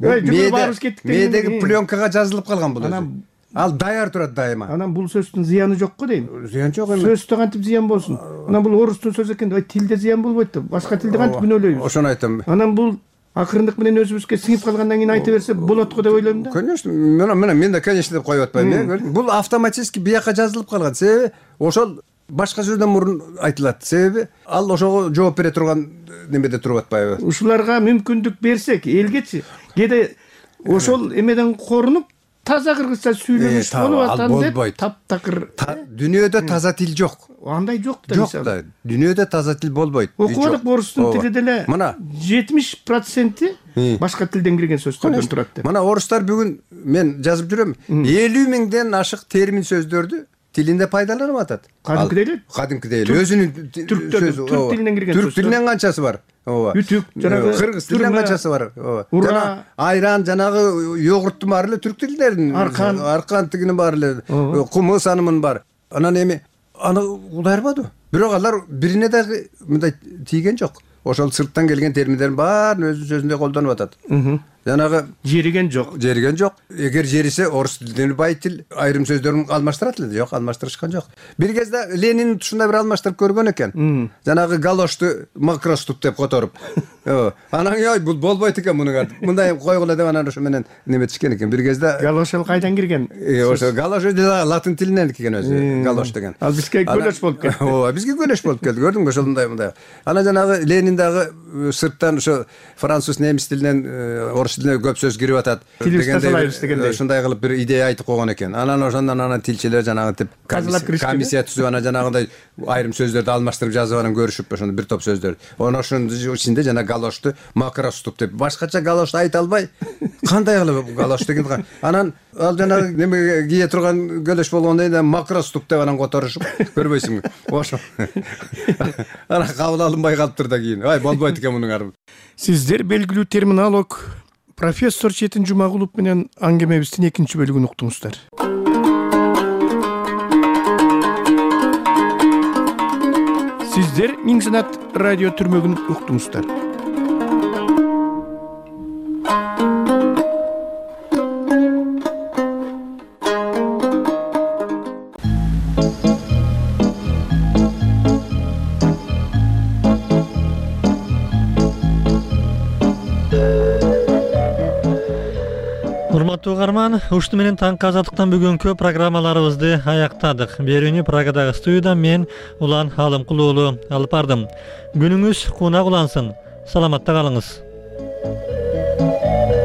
медеги пленкага жазылып калган бул өзү. Ал даяр турат дайыма. Анан бул сөздүн зыяны жок го дейм. Зыян жок эми. Сөздө кантип зыян болсун? Анан бул орустун сөзү экен, тилде зыян болбойт да. Башка тилде кантип күнөөлөйбүз? Ошону айтам. Анан бул акырындык менен өзүбүзгө сиңип калгандан кийин айта берсе болот го деп ойлойм да. Конечно, мен мен мен да конечно деп коюп атпайм. Бул автоматически бияка жазылып калган. Себеби ошол башка сөздөн мурун айтылат. Себеби ал ошого жооп бере турган немеде туруп атпайбы? Ушуларга мүмкүндүк берсек, элгечи кээде ошол эмеден корунуп таза кыргызча сүйлөнүш болуп атат деп таптакыр. Дүйнөдө таза тил жок. Андай жок да. Жок да. Дүйнөдө таза тил болбойт. Окубадык орустун тили деле жетимиш проценти башка тилден кирген сөздөрдөн турат деп. Мына орустар бүгүн мен жазып жүрөм, элүү миңден ашык термин сөздөрдү тилинде пайдаланып атат. Кадимкидей эле? Кадимкидей эле. Өзүнүн сөзү. Түрк тилинен кирген сөздөр. Түрк тилинен канчасы бар? Ооба. Үтүк, жанагы кыргыз тилинен канчасы бар? Ооба. Ура, айран, жанагы йогурттун баары эле түрк тилдеринин. Аркан, аркан тигинин баары эле. Кумыс анымын бар. Анан эми аны ударбады. Бирок алар бирине дагы мындай тийген жок. Ошол сырттан келген терминдердин баарын өзүнүн сөзүндө колдонуп атат. Жанагы жериген жок. Жериген жок. Эгер жерисе орус тилинен бай тил айрым сөздөрүн алмаштырат эле. Жок, алмаштырышкан жок. Бир кезде Ленин ушундай бир алмаштырып көргөн экен. Жанагы галошту макроступ деп которуп. Анан ой бул болбойт экен муну. Мындай койгула деп анан ошо менен неметишкен экен. Бир кезде галош кайдан кирген? Ошо галош латын тилинен келген өзү. Галош деген. Ал бизге көлөш болуп кетти. Ооба, бизге көлөш болуп келди. Көрдүңбү ошондой мындай. Анан жанагы Ленин дагы сырттан ошо француз немис тилинен орус орус тилине көп сөз кирип атат дегендей ушундай кылып бир идея айтып койгон экен. Анан ошондон анан тилчилер жанагы тип комиссия түзүп анан жанагындай айрым сөздөрдү алмаштырып жазып анан көрүшүп ошондо бир топ сөздөрдү. Анан ошонун ичинде жана галошту макроступ деп башкача галошту айта албай кандай кылып галош деген анан ал жанагы неме кие турган көлөш болгондон кийин макроступ деп анан которушуп көрбөйсүңбү ошо анан кабыл алынбай калыптыр да кийин ай болбойт экен мунун ары. Сиздер белгилүү терминолог профессор Четин Жумагулов менен аңгемебиздин экинчи бөлүгүн уктуңуздар. Сиздер Миң Санат радио түрмөгүн уктуңуздар. Урматтуу угарман, ушуну менен таңкы азаттыктан бүгүнкү программаларыбызды аяктадык. Берүүнү Прагадагы студиядан мен Улан Алымкул уулу алып бардым. Күнүңүз кунак улансын. Саламатта калыңыз.